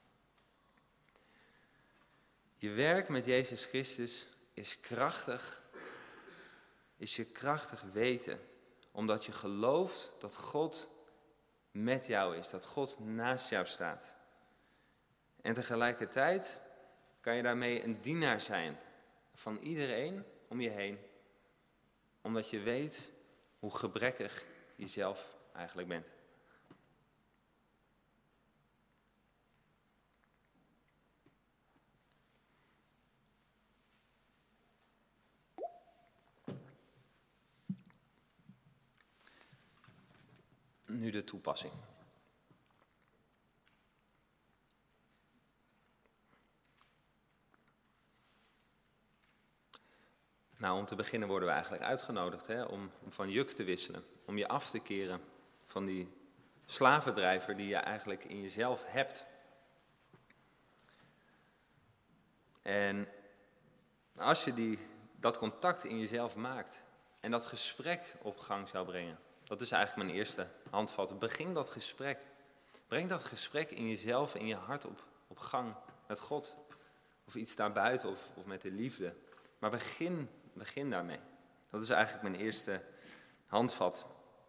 Je werk met Jezus Christus is krachtig. Is je krachtig weten. Omdat je gelooft dat God met jou is. Dat God naast jou staat. En tegelijkertijd kan je daarmee een dienaar zijn. Van iedereen om je heen. Omdat je weet hoe gebrekkig je zelf eigenlijk bent. Nu de toepassing. Nou, om te beginnen worden we eigenlijk uitgenodigd om van juk te wisselen. Om je af te keren van die slavendrijver die je eigenlijk in jezelf hebt. En als je dat contact in jezelf maakt en dat gesprek op gang zou brengen. Dat is eigenlijk mijn eerste handvat. Begin dat gesprek. Breng dat gesprek in jezelf, in je hart op gang met God. Of iets daarbuiten of met de liefde. Maar begin daarmee. Dat is eigenlijk mijn eerste handvat.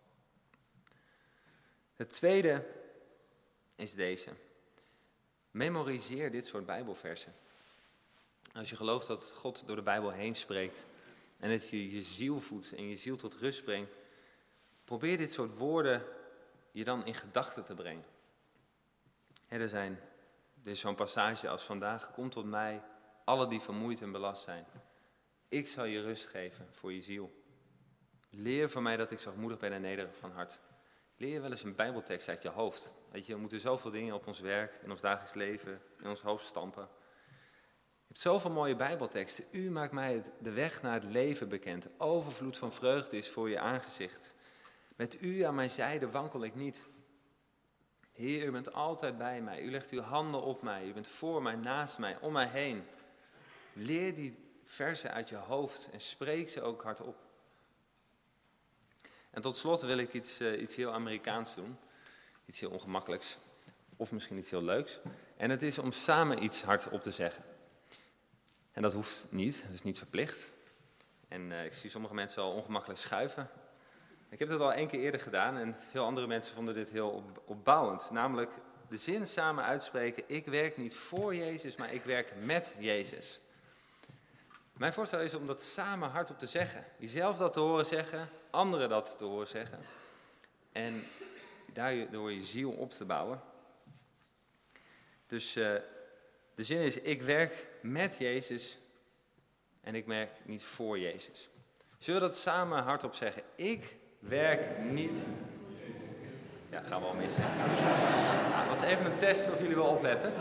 Het tweede is deze. Memoriseer dit soort Bijbelversen. Als je gelooft dat God door de Bijbel heen spreekt en het je ziel voedt en je ziel tot rust brengt, probeer dit soort woorden je dan in gedachten te brengen. Er is zo'n passage als vandaag, kom tot mij, alle die vermoeid en belast zijn. Ik zal je rust geven voor je ziel. Leer van mij dat ik zachtmoedig ben en nederig van hart. Leer je wel eens een Bijbeltekst uit je hoofd. Weet je, we moeten zoveel dingen op ons werk, in ons dagelijks leven, in ons hoofd stampen. Je hebt zoveel mooie Bijbelteksten. U maakt mij de weg naar het leven bekend. Overvloed van vreugde is voor je aangezicht. Met u aan mijn zijde wankel ik niet. Heer, u bent altijd bij mij. U legt uw handen op mij. U bent voor mij, naast mij, om mij heen. Leer die versen uit je hoofd en spreek ze ook hardop. En tot slot wil ik iets heel Amerikaans doen. Iets heel ongemakkelijks. Of misschien iets heel leuks. En het is om samen iets hardop te zeggen. En dat hoeft niet, dat is niet verplicht. En ik zie sommige mensen al ongemakkelijk schuiven. Ik heb dat al 1 keer eerder gedaan en veel andere mensen vonden dit heel opbouwend. Namelijk de zin samen uitspreken, ik werk niet voor Jezus, maar ik werk met Jezus. Mijn voorstel is om dat samen hardop te zeggen. Jezelf dat te horen zeggen, anderen dat te horen zeggen. En daardoor je ziel op te bouwen. Dus De zin is, ik werk met Jezus en ik werk niet voor Jezus. Zullen we dat samen hardop zeggen? Ik werk niet... Ja, gaan we al missen. Ja, dat is even een test of jullie wel opletten.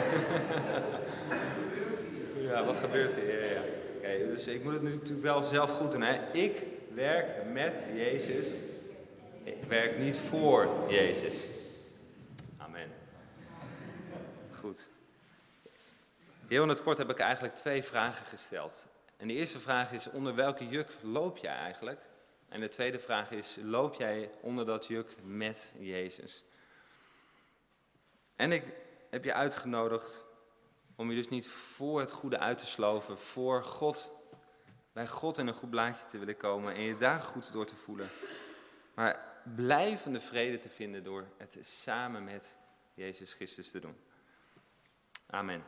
Ja, wat gebeurt hier? Ja. Oké, dus ik moet het nu natuurlijk wel zelf goed doen. Hè? Ik werk met Jezus. Ik werk niet voor Jezus. Amen. Goed. Heel in het kort heb ik eigenlijk 2 vragen gesteld. En de eerste vraag is, onder welke juk loop jij eigenlijk? En de tweede vraag is, loop jij onder dat juk met Jezus? En ik heb je uitgenodigd om je dus niet voor het goede uit te sloven, voor God, bij God in een goed blaadje te willen komen en je daar goed door te voelen. Maar blijvende vrede te vinden door het samen met Jezus Christus te doen. Amen.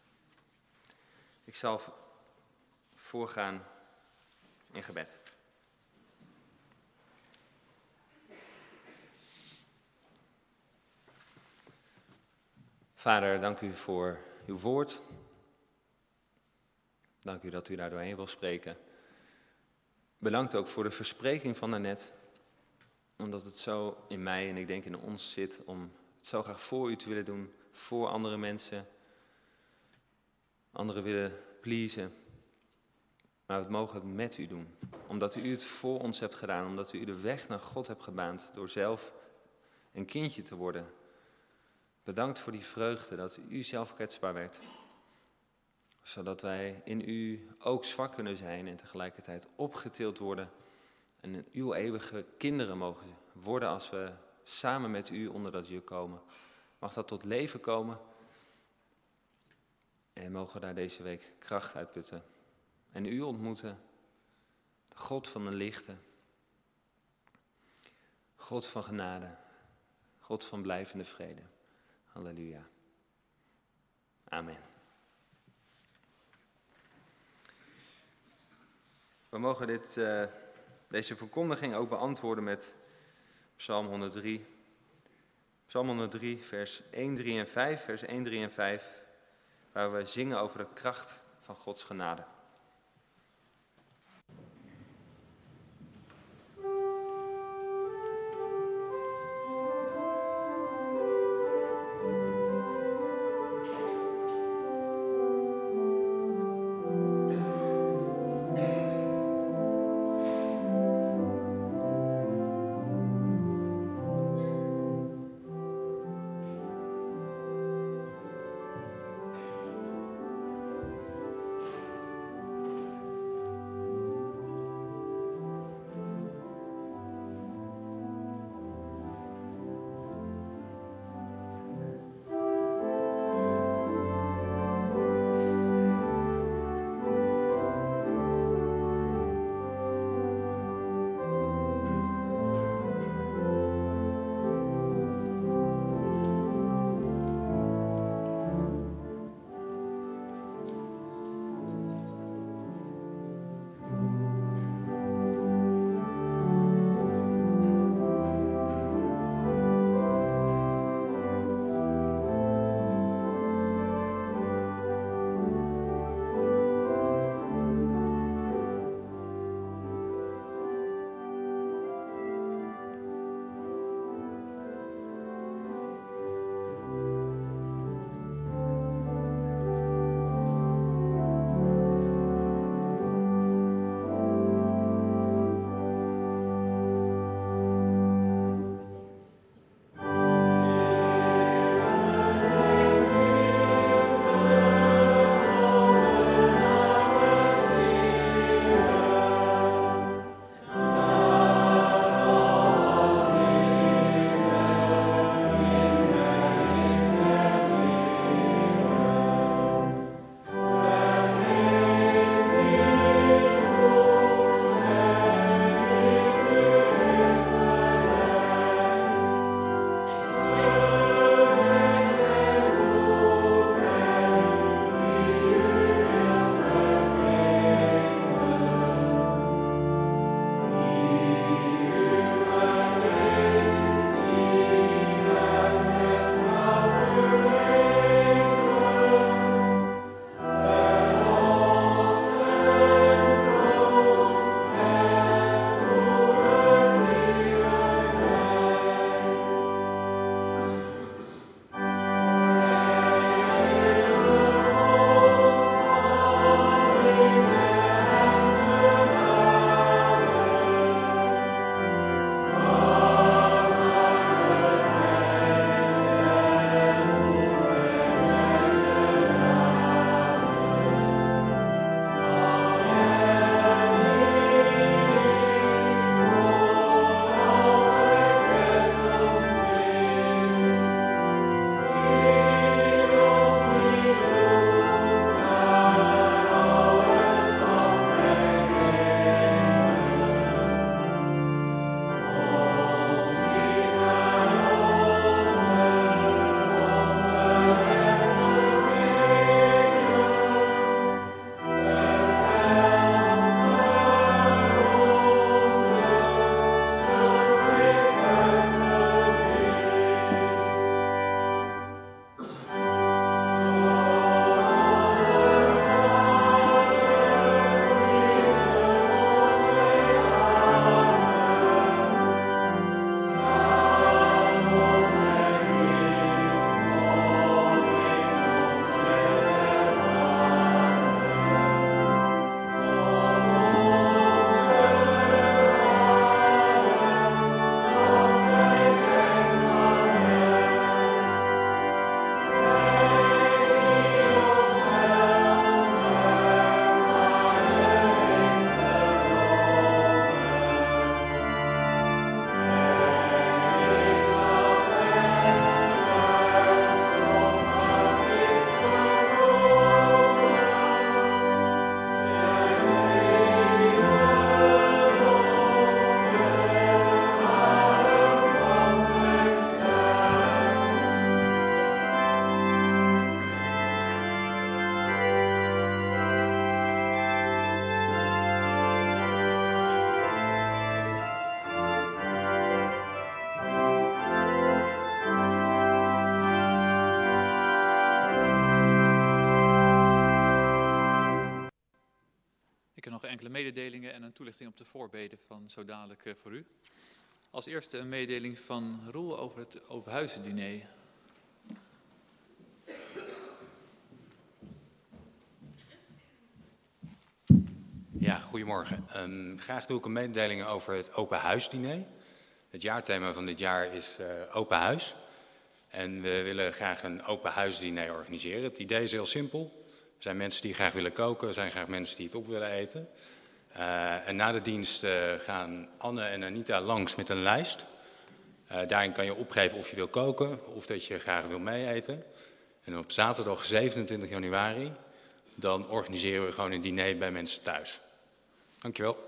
Ik zal voorgaan in gebed. Vader, dank u voor uw woord. Dank u dat u daar doorheen wil spreken. Bedankt ook voor de verspreking van daarnet. Omdat het zo in mij en ik denk in ons zit om het zo graag voor u te willen doen. Voor andere mensen. Anderen willen pleasen. Maar we mogen het met u doen. Omdat u het voor ons hebt gedaan. Omdat u de weg naar God hebt gebaand. Door zelf een kindje te worden. Bedankt voor die vreugde dat u zelf kwetsbaar werd. Zodat wij in u ook zwak kunnen zijn en tegelijkertijd opgetild worden. En in uw eeuwige kinderen mogen worden als we samen met u onder dat juk komen. Mag dat tot leven komen. En mogen we daar deze week kracht uitputten. En u ontmoeten. De God van de lichte. God van genade. God van blijvende vrede. Halleluja. Amen. We mogen deze verkondiging ook beantwoorden met Psalm 103. Psalm 103, vers 1, 3 en 5. Vers 1, 3 en 5, waar we zingen over de kracht van Gods genade. nog enkele mededelingen en een toelichting op de voorbeden van zo dadelijk voor u. Als eerste een mededeling van Roel over het openhuizendiner. Ja, goedemorgen. Graag doe ik een mededeling over het openhuisdiner. Het jaarthema van dit jaar is open huis. En we willen graag een open huisdiner organiseren. Het idee is heel simpel. Er zijn mensen die graag willen koken, er zijn graag mensen die het op willen eten. En na de dienst gaan Anne en Anita langs met een lijst. Daarin kan je opgeven of je wil koken of dat je graag wil meeeten. En op zaterdag 27 januari, dan organiseren we gewoon een diner bij mensen thuis. Dankjewel.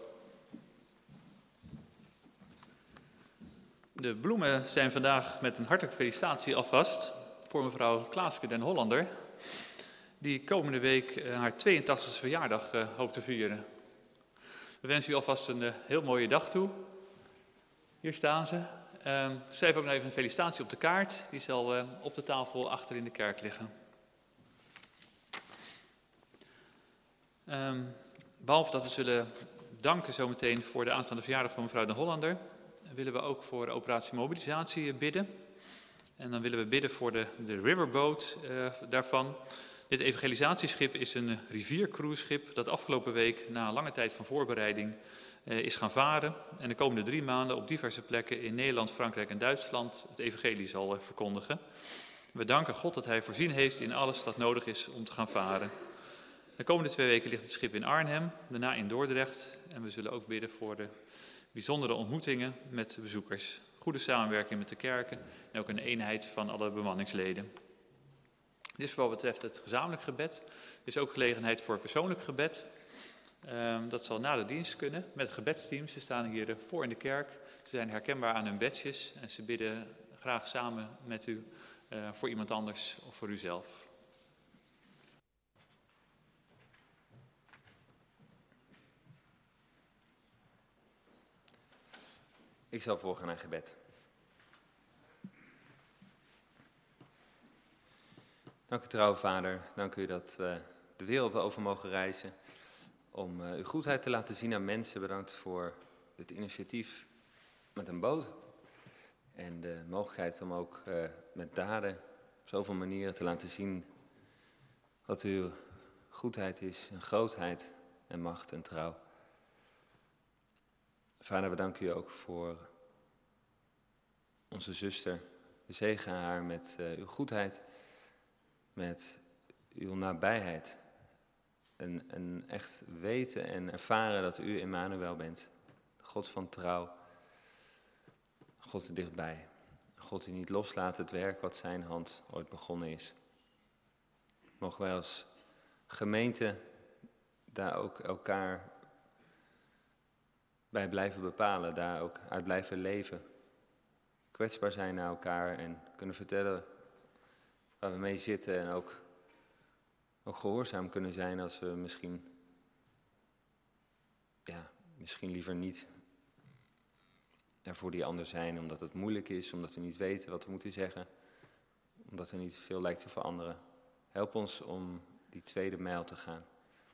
De bloemen zijn vandaag met een hartelijke felicitatie alvast voor mevrouw Klaaske den Hollander, die komende week haar 82e verjaardag hoopt te vieren. We wensen u alvast een heel mooie dag toe. Hier staan ze. Ze heeft ook nog even een felicitatie op de kaart. Die zal op de tafel achter in de kerk liggen. Behalve dat we zullen danken zometeen voor de aanstaande verjaardag van mevrouw den Hollander, willen we ook voor operatie mobilisatie bidden. En dan willen we bidden voor de riverboat daarvan. Dit evangelisatieschip is een riviercruiseschip dat afgelopen week na een lange tijd van voorbereiding is gaan varen. En de komende 3 maanden op diverse plekken in Nederland, Frankrijk en Duitsland het evangelie zal verkondigen. We danken God dat hij voorzien heeft in alles dat nodig is om te gaan varen. De komende 2 weken ligt het schip in Arnhem, daarna in Dordrecht. En we zullen ook bidden voor de bijzondere ontmoetingen met bezoekers. Goede samenwerking met de kerken en ook een eenheid van alle bemanningsleden. Dit is voor wat betreft het gezamenlijk gebed. Er is ook gelegenheid voor persoonlijk gebed. Dat zal na de dienst kunnen met het gebedsteam. Ze staan hier voor in de kerk. Ze zijn herkenbaar aan hun badges en ze bidden graag samen met u voor iemand anders of voor uzelf. Ik zal voorgaan aan gebed. Dank u trouwe Vader, dank u dat we de wereld over mogen reizen om uw goedheid te laten zien aan mensen. Bedankt voor het initiatief met een boot en de mogelijkheid om ook met daden op zoveel manieren te laten zien wat uw goedheid is, en grootheid en macht en trouw. Vader, we danken u ook voor onze zuster. We zegenen haar met uw goedheid, met uw nabijheid. En echt weten en ervaren dat u Emmanuel bent. God van trouw. God dichtbij. God die niet loslaat het werk wat zijn hand ooit begonnen is. Mogen wij als gemeente daar ook elkaar bij blijven bepalen, daar ook uit blijven leven. Kwetsbaar zijn naar elkaar en kunnen vertellen waar we mee zitten en ook gehoorzaam kunnen zijn als we misschien liever niet er voor die ander zijn, omdat het moeilijk is, omdat we niet weten wat we moeten zeggen, omdat er niet veel lijkt te veranderen. Help ons om die tweede mijl te gaan.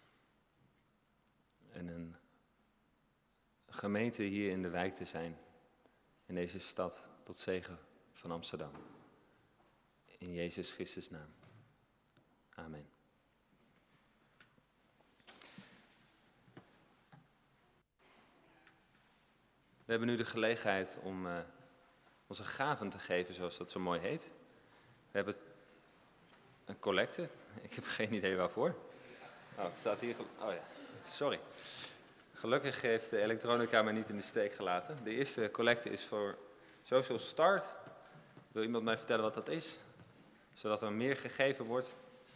En een gemeente hier in de wijk te zijn, in deze stad, tot zegen van Amsterdam. In Jezus Christus' naam. Amen. We hebben nu de gelegenheid om onze gaven te geven, zoals dat zo mooi heet. We hebben een collecte. Ik heb geen idee waarvoor. Oh, het staat hier. Oh ja, sorry. Gelukkig heeft de elektronica mij niet in de steek gelaten. De eerste collecte is voor Social Start. Wil iemand mij vertellen wat dat is? Zodat er meer gegeven wordt.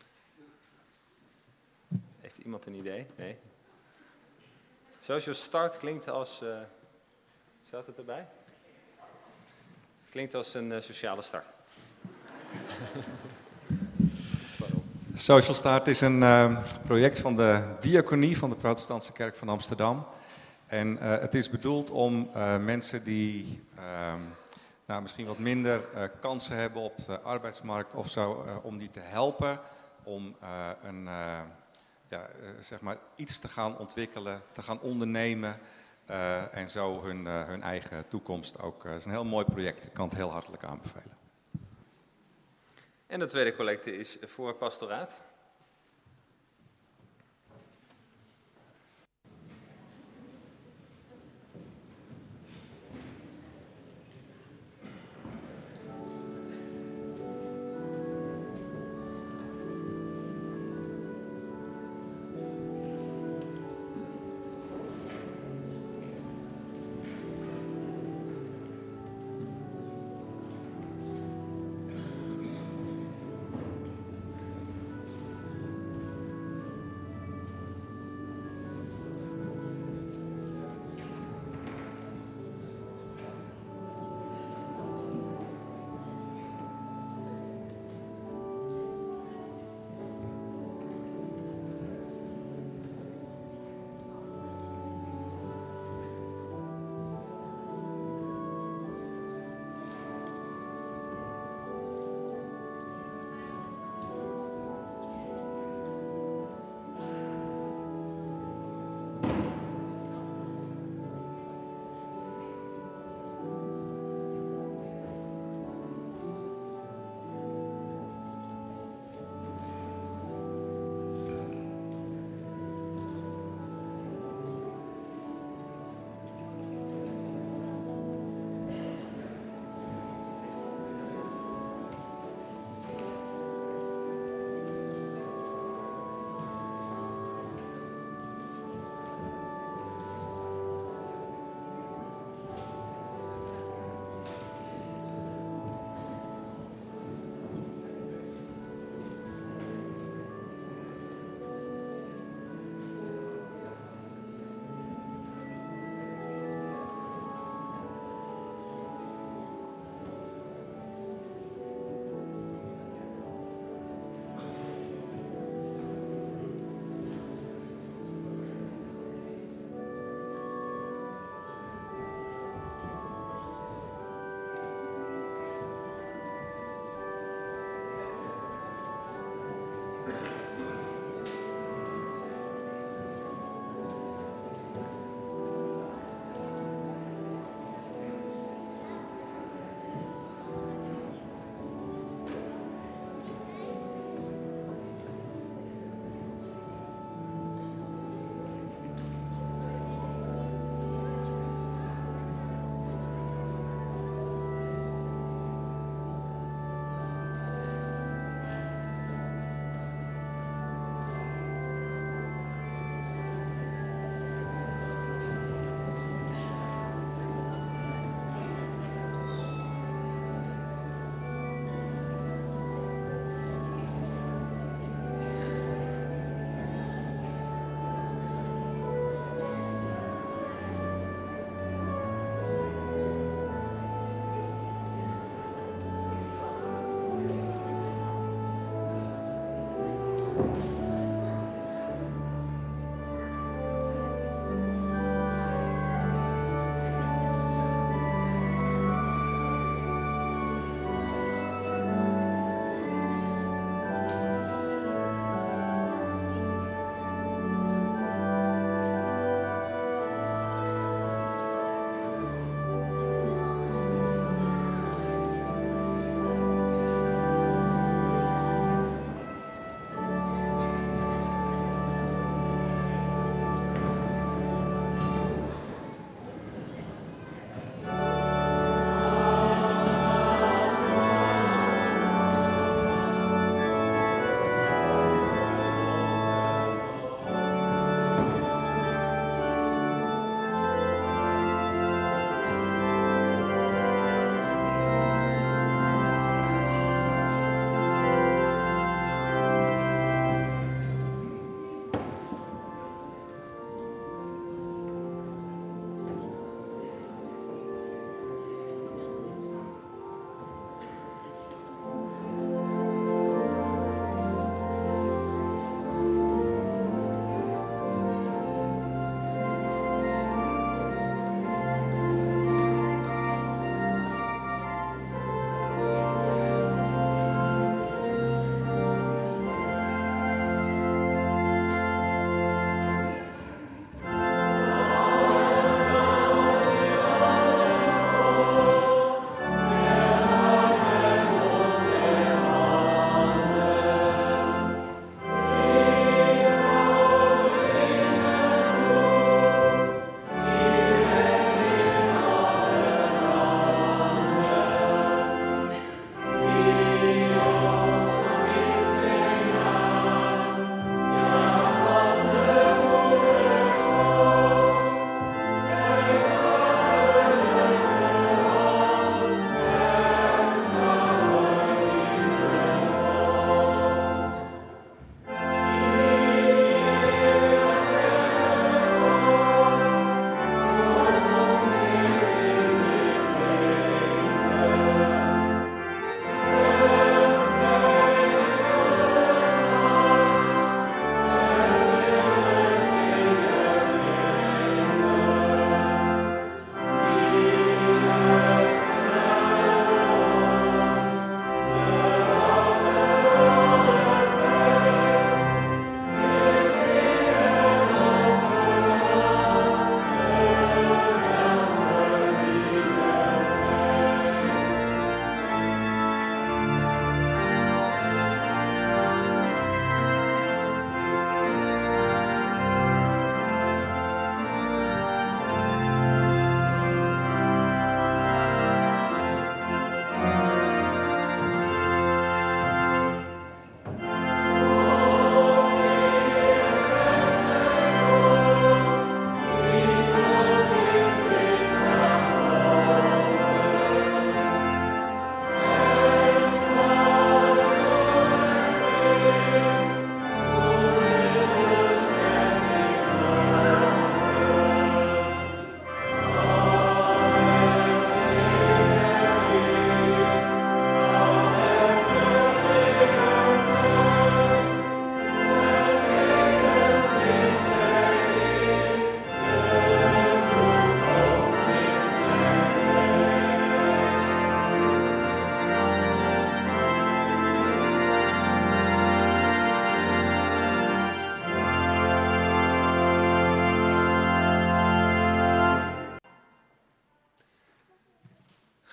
Heeft iemand een idee? Nee? Social Start klinkt als... Staat het erbij? Klinkt als een sociale start. Social Start is een project van de diaconie van de Protestantse Kerk van Amsterdam. En het is bedoeld om mensen die misschien wat minder kansen hebben op de arbeidsmarkt of zo, om die te helpen om zeg maar iets te gaan ontwikkelen, te gaan ondernemen en zo hun eigen toekomst ook. Het is een heel mooi project, ik kan het heel hartelijk aanbevelen. En de tweede collecte is voor pastoraat.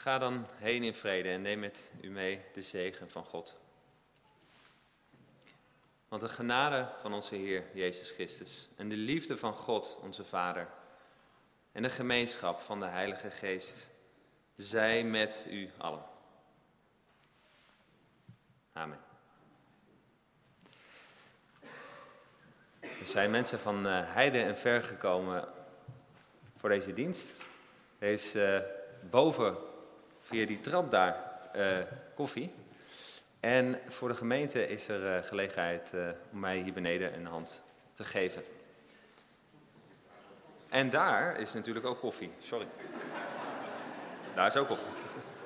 Ga dan heen in vrede en neem met u mee de zegen van God. Want de genade van onze Heer Jezus Christus en de liefde van God, onze Vader, en de gemeenschap van de Heilige Geest, zij met u allen. Amen. Er zijn mensen van heide en ver gekomen voor deze dienst. Er is boven, via die trap daar, koffie. En voor de gemeente is er gelegenheid om mij hier beneden een hand te geven. En daar is natuurlijk ook koffie. Sorry. Daar is ook koffie.